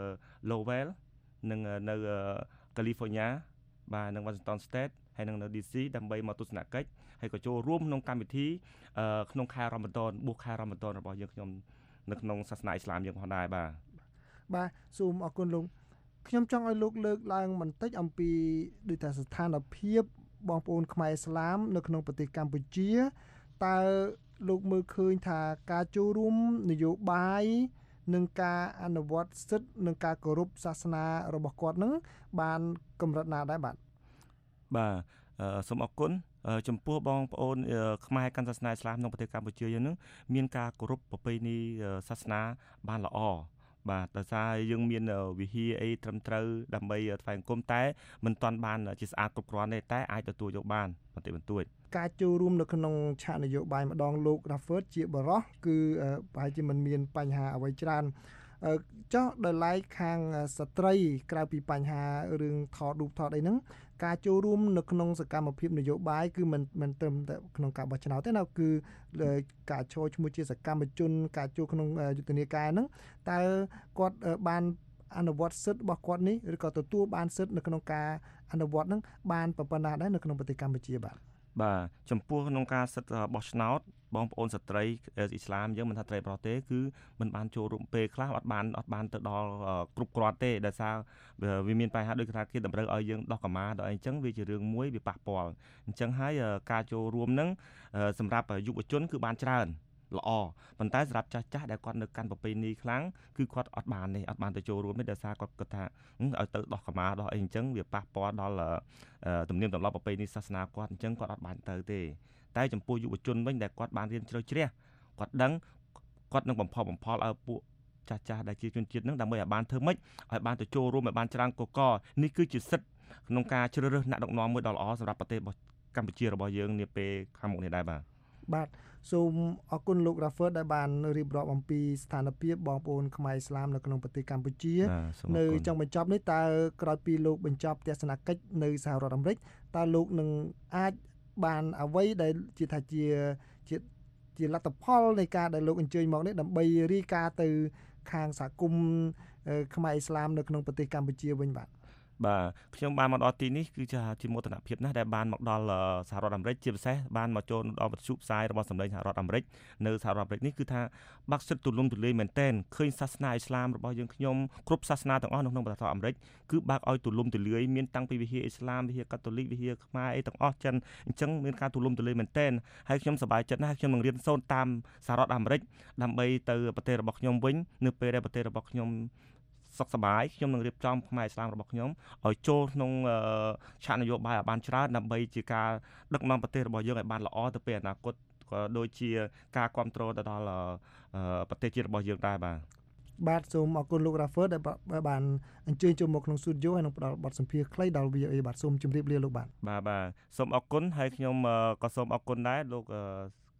Speaker 18: Lowell និងនៅ California បាទនិង Washington State ហើយនិងនៅ DC ដើម្បីមកទស្សនកិច្ចហើយក៏ចូលរួមក្នុងកម្មវិធីក្នុងខែរ៉ាម៉ាឌនបួសខែរ៉ាម៉ាឌនរបស់យើងខ្ញុំនៅក្នុងសាសនាអ៊ីស្លាមយើងផងដែរ
Speaker 11: បាទសូមអរគុណលោកខ្ញុំចង់ឲ្យលោកលើកឡើងបន្តិចអំពីដូចថាស្ថានភាពបងប្អូនខ្មែរអ៊ីស្លាមនៅក្នុងប្រទេសកម្ពុជាតើលោកមើលឃើញថាការចូលរួមនយោបាយនិងការអនុវត្តសិទ្ធិនិងការគោរពសាសនារបស់គាត់នឹងបានកម្រិតណាដែរបាទ
Speaker 18: សូមអរគុណចំពោះបងប្អូនខ្មែរកាន់សាសនាអ៊ីស្លាមក្នុងប្រទេសកម្ពុជាយើងនឹងមានការគោរពប្រពៃណីសាសនាបានល្អបាទដោយសារយើងមានវិហារអីត្រឹមត្រូវដើម្បីថ្វាយបង្គំតែមិនទាន់បានជាស្អាតគ្រប់គ្រាន់ទេតែអាចទទួលយកបានបន្តិចបន្តួច
Speaker 11: ការចូលរួមនៅក្នុងឆាកនយោបាយម្ដងលោក Rafford ជាបរិះគឺប្រហែលជាមិនមានបញ្ហាអ្វីច្រើនចុះដល់ឡែកខាងស្ត្រីក្រៅពីបញ្ហារឿងថតរូបថតអីហ្នឹងការចូលរួមនៅក្នុងសកម្មភាពនយោបាយគឺមិនត្រឹមតែក្នុងការបោះឆ្នោតទេណាគឺការចូលឈ្មោះជាសកម្មជនការចូលក្នុងយុទ្ធនាការហ្នឹងតើគាត់បានអនុវត្តសិទ្ធិរបស់គាត់នេះឬក៏ទទួលបានសិទ្ធិនៅក្នុងការអនុវត្តហ្នឹងបានប៉ុណ្ណាដែរនៅក្នុងប្រទេសកម្ពុជាបាទ
Speaker 18: ចំពោះក្នុងការសិទ្ធិបោះឆ្នោតបងប្អូនស្ត្រីអ៊ីស្លាមយើងមិនថាត្រីប្រុសទេគឺមិនបានចូលរួមពេលខ្លះអត់បានទៅដល់គ្រប់គ្រាន់ទេដោយសារវាមានបញ្ហាដូចថាគេតម្រូវឲ្យយើងដោះកម្មាដល់អីអញ្ចឹងវាជារឿងមួយវាប៉ះពាល់អញ្ចឹងហើយការចូលរួមហ្នឹងសម្រាប់យុវជនគឺបានច្រើនល្អប៉ុន្តែសម្រាប់ចាស់ដែលគាត់នៅកាន់ប្រពៃណីខ្លាំងគឺគាត់អត់បានទៅចូលរួមទេដោយសារគាត់គិតថាឲ្យទៅដោះកម្មាដោះអីអញ្ចឹងវាប៉ះពាល់ដល់ទំនៀមទម្លាប់ប្រពៃណីសាសនាគាត់អញ្ចឹងគាត់អត់បានទៅទេតែចំពោះយុវជនវិញដែលគាត់បានរៀនជ្រៅជ្រះគាត់ដឹងគាត់នឹងបំផុសបំផុលឲ្យពួកចាស់ដែលជាជនជាតិនឹងដើម្បីឲ្យបានធ្វើម៉េចឲ្យបានទៅចូលរួមឲ្យបានច្រើនកកនេះគឺជាសិទ្ធិក្នុងការជ្រើសរើសអ្នកដឹកនាំមួយដ៏ល្អសម្រាប់ប្រទេសកម្ពុជារបស់យើងនាពេលខាងមុខនេះដែរ
Speaker 11: បាទសូមអរគុណលោក Rafford ដែលបានរៀបរាប់អំពីស្ថានភាពបងប្អូនខ្មែរអ៊ីស្លាមនៅក្នុងប្រទេសកម្ពុជានៅចុងបញ្ចប់នេះតើក្រោយពីលោកបញ្ចប់ទស្សនកិច្ចនៅសហរដ្ឋអាមេរិកតើលោកនឹងអាចបានអ្វីដែលជាថាជាលទ្ធផលនៃការដែលលោកអញ្ជើញមកនេះដើម្បីរាយការណ៍ទៅខាងសហគមន៍ខ្មែរអ៊ីស្លាមនៅក្នុងប្រទេសកម្ពុជាវិញបាទ
Speaker 18: ខ្ញុំបានមកដល់ទីនេះគឺជាមោទនភាពណាស់ដែលបានមកដល់សហរដ្ឋអាមេរិកជាពិសេសបានមកចូលដល់វិទ្យុផ្សាយរបស់សម្លេងសហរដ្ឋអាមេរិកនៅសហរដ្ឋអាមេរិកនេះគឺថាបាក់សិទ្ធទូលំទូលាយមែនទែនឃើញសាសនាអ៊ីស្លាមរបស់យើងខ្ញុំគ្រប់សាសនាទាំងអស់នៅក្នុងប្រទេសអាមេរិកគឺបាក់ឲ្យទូលំទូលាយមានតាំងពីវិហារអ៊ីស្លាមវិហារកាតូលិកវិហារខ្មែរអីទាំងអស់ចិនអញ្ចឹងមានការទូលំទូលាយមែនទែនហើយខ្ញុំសប្បាយចិត្តណាស់ខ្ញុំនឹងរៀនសូត្រតាមសហរដ្ឋអាមេរិកដើម្បីទៅប្រទេសរបស់ខ្ញុំវិញនៅពេលដែលប្រទេសរបស់ខ្ញុំសុខសប្បាយខ្ញុំនឹងរៀបចំខ្មែរអ៊ីស្លាមរបស់ខ្ញុំឲ្យចូលក្នុងឆាកនយោបាយឲ្យបានច្រើនដើម្បីជាការដឹកនាំប្រទេសរបស់យើងឲ្យបានល្អទៅពេលអនាគតក៏ដូចជាការគ្រប់គ្រងទៅដល់ប្រទេសជាតិរបស់យើងដែរ
Speaker 11: បាទសូមអរគុណលោក Rafford ដែលបានអញ្ជើញចូលមកក្នុង studio ហើយនឹងផ្ដល់បទសម្ភាសន៍ខ្លីដល់ VOA បាទសូមជម្រាបលាលោកបាទ
Speaker 18: សូមអរគុណហើយខ្ញុំក៏សូមអរគុណដែរលោក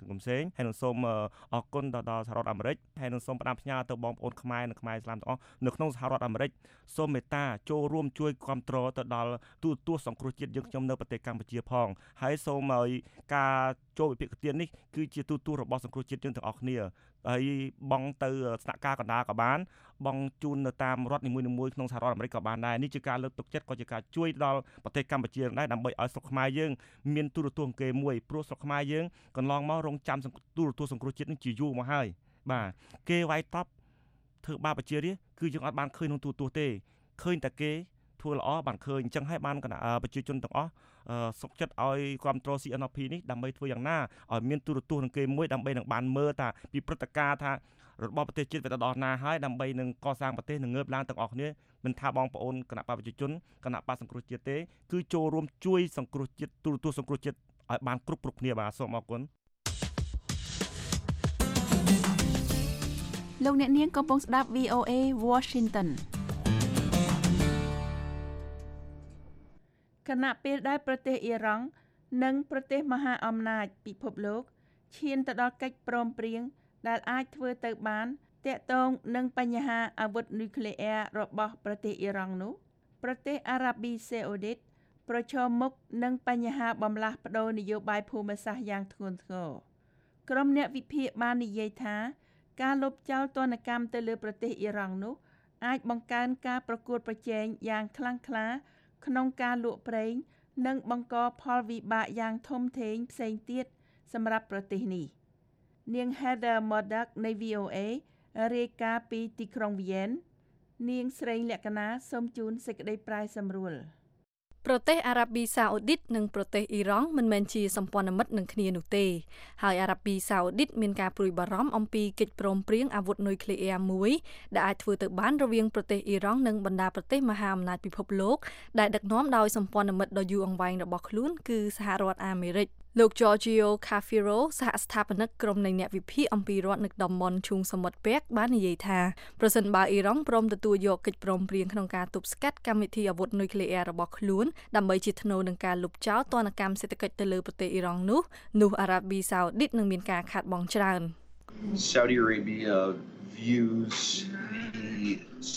Speaker 18: កំសែងហើយនឹងសូមអរគុណដល់សហរដ្ឋអាមេរិកហើយនឹងសូមផ្ដាំផ្ញើទៅបងប្អូនខ្មែរនិងខ្មែរឥស្លាមទាំងអស់នៅក្នុងសហរដ្ឋអាមេរិកសូមមេត្តាចូលរួមជួយគាំទ្រទៅដល់ទូតទស្សន៍សង្គ្រោះជាតិយើងខ្ញុំនៅប្រទេសកម្ពុជាផងហើយសូមឲ្យការចូលវិភាគទាននេះគឺជាទូតទស្សន៍របស់សង្គ្រោះជាតិយើងទាំងអស់គ្នាហើយបងទៅស្នាក់ការកណ្ដាលក៏បានបងជូននៅតាមរដ្ឋនីមួយៗក្នុងសហរដ្ឋអាមេរិកក៏បានដែរនេះជាការលើកទឹកចិត្តក៏ជាការជួយដល់ប្រទេសកម្ពុជាដែរដើម្បីឲ្យស្រុកខ្មែរយើងមានទូរទស្សន៍អង្គមួយព្រោះស្រុកខ្មែរយើងកន្លងមករងចាំទូរទស្សន៍សង្គ្រោះជាតិនេះជាយូរមកហើយបាទគេវាយតប់ធ្វើបាបប្រជារាស្ត្រគឺយើងអត់បានឃើញក្នុងទូរទស្សន៍ទេឃើញតែគេធ្វើល្អបានឃើញអញ្ចឹងហើយបានគណៈប្រជាជនទាំងអស់សុខចិត្តឲ្យគ្រប់គ្រង CNP នេះដើម្បីធ្វើយ៉ាងណាឲ្យមានទូរទស្សន៍នឹងគេមួយដើម្បីនឹងបានមើលថាពីព្រឹត្តិការណ៍ថារបស់ប្រទេសជាតិវាទៅដល់ណាហើយដើម្បីនឹងកសាងប្រទេសនឹងងើបឡើងទាំងអស់គ្នាមិនថាបងប្អូនគណៈបព្វជិជនគណៈបកសង្គ្រោះជាតិទេគឺចូលរួមជួយសង្គ្រោះជាតិទូរទស្សន៍សង្គ្រោះជាតិឲ្យបានគ្រប់គ្នាបាទសូមអរគុណ
Speaker 3: លោកអ្នកនាងកំពុងស្ដាប់ VOA Washington គណៈពេលដែលប្រទេសអ៊ីរ៉ង់និងប្រទេសមហាអំណាចពិភពលោកឈានទៅដល់កិច្ចព្រមព្រៀងដែលអាចធ្វើទៅបានទាក់ទងនឹងបញ្ហាអាវុធនុយក្លេអ៊ែររបស់ប្រទេសអ៊ីរ៉ង់នោះប្រទេសអារ៉ាប៊ីសាអូឌីតប្រឈមមុខនឹងបញ្ហាបំលាស់ប្ដូរនយោបាយភូមិសាស្ត្រយ៉ាងធ្ងន់ធ្ងរក្រុមអ្នកវិភាគបាននិយាយថាការលុបចោលទណ្ឌកម្មទៅលើប្រទេសអ៊ីរ៉ង់នោះអាចបង្កើនការប្រកួតប្រជែងយ៉ាងខ្លាំងក្លាក្នុងការលក់ប្រេងនិងបង្កផលវិបាកយ៉ាងធំធេងផ្សេងទៀតសម្រាប់ប្រទេសនេះនាង Heather Murdoch នៃ VOA រាយការណ៍ពីទីក្រុង Vienna នាងស្រីលក្ខណាសូមជូនសេចក្តីប្រាយសម្រួល
Speaker 6: ប្រទេសអារ៉ាប៊ីសាអូឌីតនិងប្រទេសអ៊ីរ៉ង់មិនមែនជាសម្ព័ន្ធមិត្តនឹងគ្នានោះទេហើយអារ៉ាប៊ីសាអូឌីតមានការព្រួយបារម្ភអំពីកិច្ចព្រមព្រៀងអាវុធនុយក្លេអ៊ែរមួយដែលអាចធ្វើទៅបានរវាងប្រទេសអ៊ីរ៉ង់និងបណ្ដាប្រទេសមហាអំណាចពិភពលោកដែលដឹកនាំដោយសម្ព័ន្ធមិត្តដ៏យូរអង្វែងរបស់ខ្លួនគឺសហរដ្ឋអាមេរិកលោក Giorgio Cafiro សហស្ថាបនិកក្រុមនៃអ្នកវិភាគអំពីរដ្ឋនៅតំបន់ឈូងសមុទ្រពាក់បាននិយាយថាប្រសិនបើអ៊ីរ៉ង់ព្រមទទួលយកកិច្ចព្រមព្រៀងក្នុងការទប់ស្កាត់កម្មវិធីអាវុធនុយក្លេអ៊ែររបស់ខ្លួនដើម្បីជាថ្នូរនឹងការលុបចោលទណ្ឌកម្មសេដ្ឋកិច្ចទៅលើប្រទេសអ៊ីរ៉ង់នោះអារ៉ាប៊ីសាអូឌីតនឹងមានការខាតបង់ច្រើន
Speaker 19: Saudi Arabia views the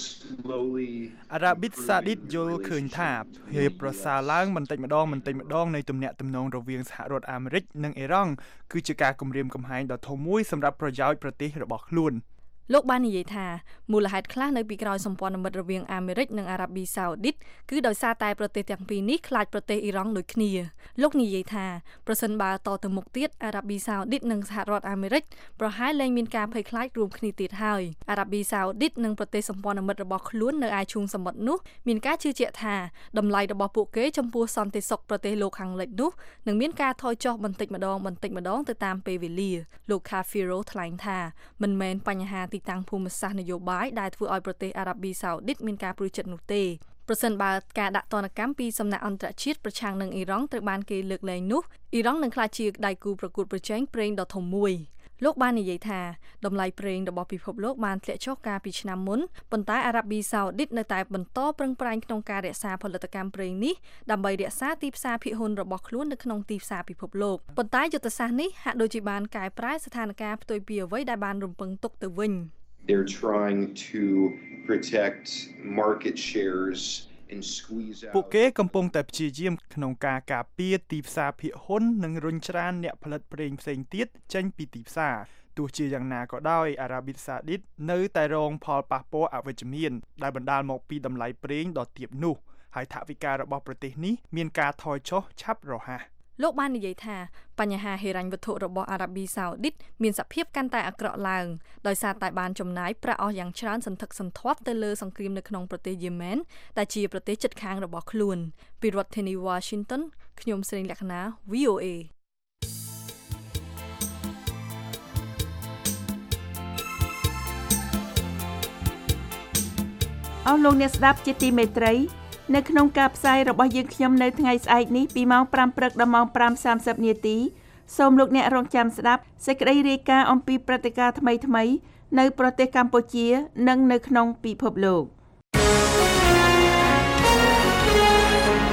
Speaker 19: slowly
Speaker 5: អារ៉ាប៊ីសាឌីតយល់ឃើញថាភាពប្រសើរឡើងបន្តិចម្ដងនៃទំនាក់ទំនងរវាងសហរដ្ឋអាមេរិកនិងអ៊ីរ៉ង់គឺជាការគំរាមកំហែងដ៏ធំមួយសម្រាប់ប្រយោជន៍ប្រទេសរបស់ខ្លួន
Speaker 6: លោកបាននិយាយថាមូលហេតុខ្លះនៅពីក្រោយសម្ព័ន្ធមិត្តរវាងអាមេរិកនិងអារ៉ាប៊ីសាអូឌីតគឺដោយសារតែប្រទេសទាំងពីរនេះខ្លាចប្រទេសអ៊ីរ៉ង់ដូចគ្នាលោកនិយាយថាប្រសិនបើតទៅមុខទៀតអារ៉ាប៊ីសាអូឌីតនិងសហរដ្ឋអាមេរិកប្រហែលលែងមានការភ័យខ្លាចរួមគ្នាទៀតហើយអារ៉ាប៊ីសាអូឌីតនិងប្រទេសសម្ព័ន្ធមិត្តរបស់ខ្លួននៅឯឈូងសមុទ្រនោះមានការជឿជាក់ថាតម្លៃរបស់ពួកគេចំពោះសន្តិសុខប្រទេសលោកខាងលិចនោះនឹងមានការថយចុះបន្តិចម្ដងទៅតាមពេលវេលាលោក Cafiro ថ្លែងថាមិនមែនបញ្ហាទីតាំងភូមិសាស្ត្រនយោបាយដែលធ្វើឲ្យប្រទេសអារ៉ាប៊ីសាអូឌីតមានការព្រួយចិត្តនោះទេប្រសិនបើការដាក់ទណ្ឌកម្មពីសំណាក់អន្តរជាតិប្រឆាំងនឹងអ៊ីរ៉ង់ត្រូវបានគេលើកលែងនោះអ៊ីរ៉ង់នឹងក្លាយជាដៃគូប្រកួតប្រជែងប្រេងដ៏ធំមួយលោកបាននិយាយថាតម្លៃប្រេងរបស់ពិភពលោកបានធ្លាក់ចុះកាលពីឆ្នាំមុនប៉ុន្តែអារ៉ាប៊ីសាអូឌីតនៅតែបន្តប្រឹងប្រែងក្នុងការរក្សាផលិតកម្មប្រេងនេះដើម្បីរក្សាទីផ្សារភាគហ៊ុនរបស់ខ្លួននៅក្នុងទីផ្សារពិភពលោកប៉ុន្តែយុទ្ធសាស្ត្រនេះហាក់ដូចជាបានកែប្រែស្ថានភាពផ្ទុយពីអ្វីដែលបានរំពឹងទុកទៅវិញ
Speaker 19: They're trying to protect market shares and squeeze out
Speaker 5: ពួកគេកំពុងតែព្យាយាមក្នុងការការពារទីផ្សារភាគហ៊ុននិងរុញច្រានអ្នកផលិតប្រេងផ្សេងទៀតចេញពីទីផ្សារទោះជាយ៉ាងណាក៏ដោយអារ៉ាប៊ីសាឌីតនៅតែរងផលប៉ះពាល់អវិជ្ជមានដែលបណ្ដាលមកពីតម្លៃប្រេងដ៏ទាបនោះហើយថវិការបស់ប្រទេសនេះមានការថយចុះឆាប់រហ័ស
Speaker 6: លោកបាននិយាយថាបញ្ហាហិរញ្ញវត្ថុរបស់អារ៉ាប៊ីសាអូឌីតមានសភាពកាន់តែអាក្រក់ឡើងដោយសារតែបានចំណាយប្រាក់អស់យ៉ាងច្រើនសន្ធឹកសន្ធាប់ទៅលើសង្គ្រាមនៅក្នុងប្រទេសយេម៉ែនដែលជាប្រទេសជិតខាងរបស់ខ្លួនពីរដ្ឋធានី Washington ខ្ញុំស្រីលក្ខណា VOA
Speaker 3: អស់លោកអ្នកស្ដាប់ជាទីមេត្រីនៅក្នុងការផ្សាយរបស់យើងខ្ញុំនៅថ្ងៃស្អែកនេះពីម៉ោង 5 ព្រឹកដល់ម៉ោង 5:30 នាទីសូមលោកអ្នករងចាំស្ដាប់សេចក្តីរាយការណ៍អំពីព្រឹត្តិការណ៍ថ្មីៗនៅប្រទេសកម្ពុជានិងនៅក្នុងពិភពលោក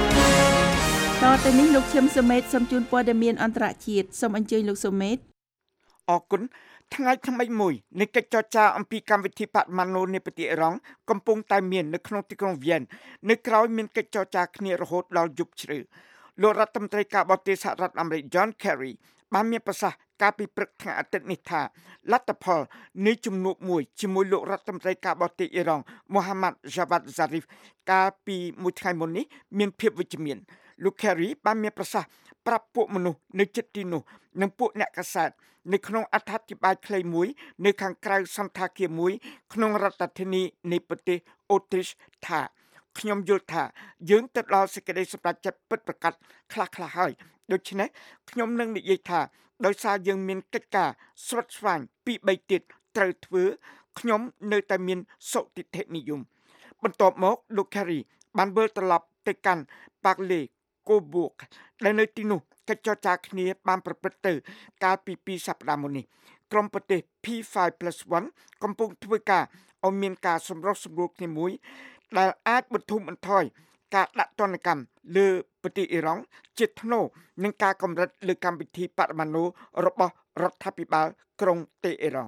Speaker 3: តទៅនេះលោកឈឹមសុមេតសូមជូនព័ត៌មានអន្តរជាតិសូមអញ្ជើញលោកសុមេត
Speaker 4: អរគុណថ្ងៃថ្មីមួយនៃកិច្ចចរចាអំពីកម្មវិធីបរិមាណូនៃប្រទេសអ៊ីរ៉ង់កំពុងតែមាននៅក្នុងទីក្រុងវៀននៅក្រៅមានកិច្ចចរចាគ្នារហូតដល់យប់ជ្រៅលោករដ្ឋមន្ត្រីការបរទេសសហរដ្ឋអាមេរិក John Kerry បានមានប្រសាសន៍កាលពីព្រឹកថ្ងៃអាទិត្យនេះថាលទ្ធផលនៃជំនួបមួយជាមួយលោករដ្ឋមន្ត្រីការបរទេសអ៊ីរ៉ង់ Mohammad Javad Zarif កាលពីមួយថ្ងៃមុននេះមានភាពវិជ្ជមានលោក Kerry បានមានប្រសាសន៍ប្រាប់ពួកមនុស្សនៅជិតទីនោះនិងពួកអ្នកកាសែតនៅក្នុងអត្ថាធិប្បាយខ្លីមួយនៅខាងក្រៅសន្តាគារមួយក្នុងរដ្ឋធានីនៃប្រទេសអូទ្រីសថាខ្ញុំយល់ថាយើងទៅដល់សេចក្តីសម្រេចចិត្តពិតប្រាកដខ្លះៗហើយដូច្នេះខ្ញុំនឹងនិយាយថាដោយសារយើងមានកិច្ចការស្វិតស្វាញពី3ទៀតត្រូវធ្វើខ្ញុំនៅតែមានសុទិដ្ឋិនិយមបន្ទាប់មកលោក Kerry បានវិលត្រឡប់ទៅកាន់ប៉ាកលេកូបូកដែលនៅទីនោះកិច្ចចរចាគ្នាបានប្រព្រឹត្តទៅកាលពី2សប្តាហ៍មុននេះក្រុមប្រទេស P5+1 កំពុងធ្វើការឲ្យមានការសម្រុះសម្រួលគ្នាមួយដែលអាចបន្ធូរបន្ថយការដាក់ទណ្ឌកម្មលើប្រទេសអ៊ីរ៉ង់ជាថ្នូរនឹងការកម្រិតលើកម្មវិធីបរិមាណូរបស់រដ្ឋាភិបាលក្រុងតេហេរ៉ង់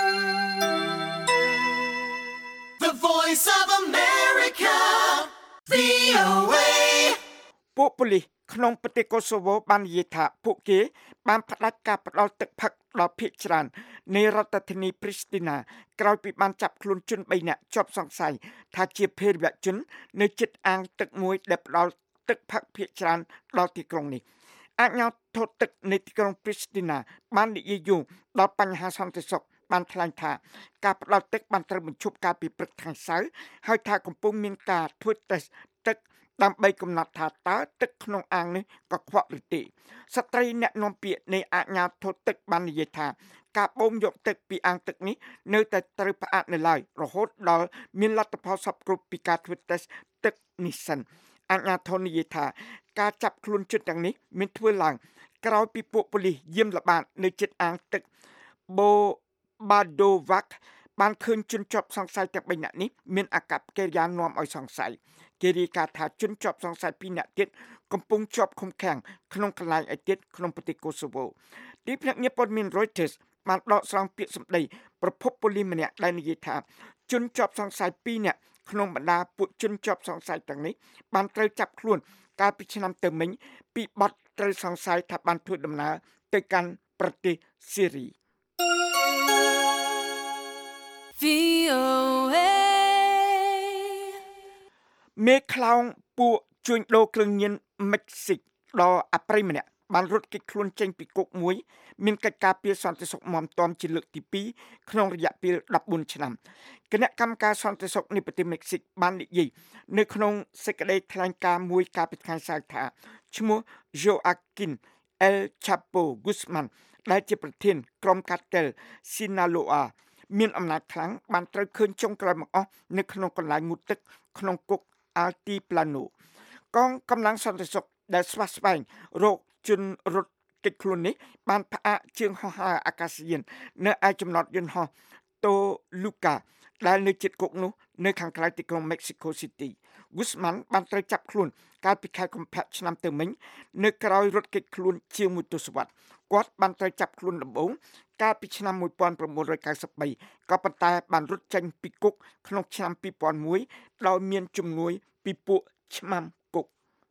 Speaker 2: The Voice of America VOA
Speaker 4: ពួកប៉ូលីសក្នុងប្រទេសកូសូវូបាននិយាយថាពួកគេបានផ្ដាច់ការផ្ដាល់ទឹកផឹកដល់ភាគច្រើននៃរដ្ឋធានី Pristina ក្រោយពីបានចាប់ខ្លួនជន3នាក់ជាប់សង្ស័យថាជាភេរវជននៅជិតអាងទឹកមួយដែលផ្ដាល់ទឹកផឹកភាគច្រើនដល់ទីក្រុងនេះអាជ្ញាធរទឹកនៃទីក្រុង Pristina បាននិយាយយោងដល់បញ្ហាសន្តិសុខបានថ្លែងថាការផ្ដាល់ទឹកបានត្រូវបញ្ឈប់កាលពីព្រឹកថ្ងៃសៅរ៍ហើយថាកំពុងមានការធ្វើតេស្តទឹកដើម្បីកំណត់ថាតើទឹកក្នុងអាងនេះកខ្វក់ឬទេស្ត្រីអ្នកនាំពាក្យនៃអាជ្ញាធរទឹកបាននិយាយថាការបូមយកទឹកពីអាងទឹកនេះនៅតែត្រូវផ្អាកនៅឡើយរហូតដល់មានលទ្ធផលសពគ្រប់ពីការធ្វើតេស្តទឹកនេះសិនអាជ្ញាធរនិយាយថាការចាប់ខ្លួនជនទាំងនេះមានធ្វើឡើងក្រោយពីពួកប៉ូលីសយាមល្បាតនៅជិតអាងទឹកបូបាដូវ៉ាក់បានឃើញជនជាប់សង្ស័យទាំង3នាក់នេះមានអាកប្បកិរិយានាំឲ្យសង្ស័យគេរាយការណ៍ថាជនជាប់សង្ស័យ2នាក់ទៀតកំពុងជាប់ឃុំឃាំងក្នុងកន្លែងឯទៀតក្នុងប្រទេសកូសូវូទីភ្នាក់ងារព័ត៌មាន Reuters បានដកស្រង់ពាក្យសម្ដីប្រពន្ធប៉ូលីសម្នាក់ដែលនិយាយថាជនជាប់សង្ស័យ2នាក់ក្នុងបណ្ដាពួកជនជាប់សង្ស័យទាំងនេះបានត្រូវចាប់ខ្លួនកាលពីឆ្នាំទៅមិញពីបទត្រូវសង្ស័យថាបានធ្វើដំណើរទៅកាន់ប្រទេសស៊េរី VOA មេខ្លោងពួកជួញដូរគ្រឿងញៀនមិចស៊ីកដល់អប្រិយម្នាក់បានរត់គេចខ្លួនចេញពីគុកមួយមានកិច្ចការពារសន្តិសុខមាំទាំជាលើកទី2ក្នុងរយៈពេល14ឆ្នាំគណៈកម្មការសន្តិសុខនៃប្រទេសមិចស៊ីកបាននិយាយនៅក្នុងសេចក្តីថ្លែងការណ៍មួយកាលពីថ្ងៃសៅរ៍ថាឈ្មោះ Joaquin El Chapo Guzman ដែលជាប្រធានក្រុមកាតែល Sinaloa មានអំណាចខ្លាំងបានត្រូវឃើញចុងក្រោយមកអស់នៅក្នុងកន្លែងងូតទឹកក្នុងគុក Altiplano កងកម្លាំងសន្តិសុខដែលស្វះស្វែងរកជនរត់គេចខ្លួននេះបានផ្អាកជើងហោះហើរអាកាសយាននៅឯចំណតយន្តហោះ Toluca ដែលនៅជិតគុកនោះនៅខាងក្រៅទីក្រុង Mexico City Guzman បានត្រូវចាប់ខ្លួនកាលពីខែកុម្ភៈឆ្នាំទៅមិញនៅក្រៅរត់គេចខ្លួនជាងមួយទសវត្សរ៍គាត់បានត្រូវចាប់ខ្លួនដំបូងកាលពីឆ្នាំ1993ក៏ប៉ុន្តែបានរត់ចេញពីគុកក្នុងឆ្នាំ2001ដោយមានជំនួយពីពួកឆ្មាំគុក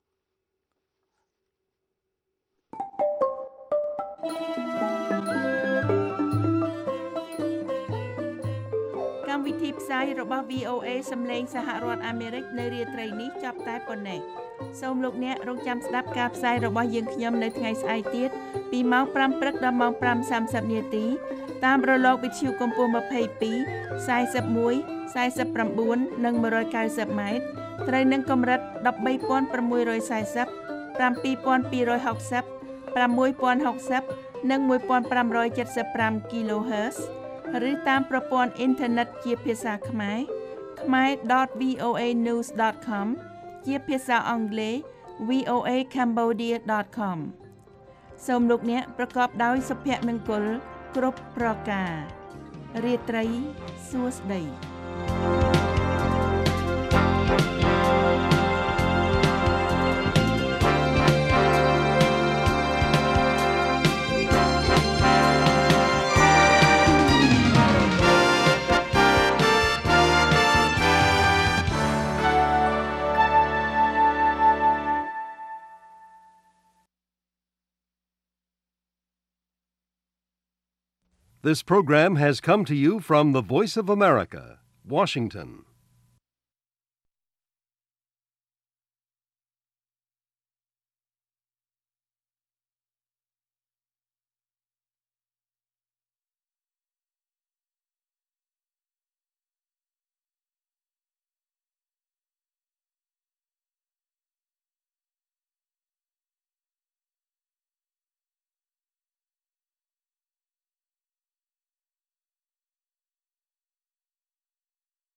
Speaker 3: កម្មវិធីផ្សាយរបស់ VOA សំឡេងសហរដ្ឋអាមេរិកនៅរាត្រីនេះចប់តែប៉ុណ្ណេះសូមលោកអ្នករងចាំស្ដាប់ការផ្សាយរបស់យើងខ្ញុំនៅថ្ងៃស្អែកទៀតពីម៉ោង5ព្រឹកដល់ម៉ោង 5:30 នាទីតាមរលកវិទ្យុកម្ពស់22 41 49និង190ម៉ែត្រត្រូវនឹងកម្រិត 13640 7260 6060និង1575 kHz ឬតាមប្រព័ន្ធអ៊ីនធឺណិតជាភាសាខ្មែរ khmer.voanews.com ជាភាសាអង់គ្លេស voacambodia.com សូមលោកអ្នកប្រកបដោយសុភមង្គលគ្រប់ប្រការរាត្រីសួស្តី
Speaker 1: This program has come to you from the Voice of America, Washington.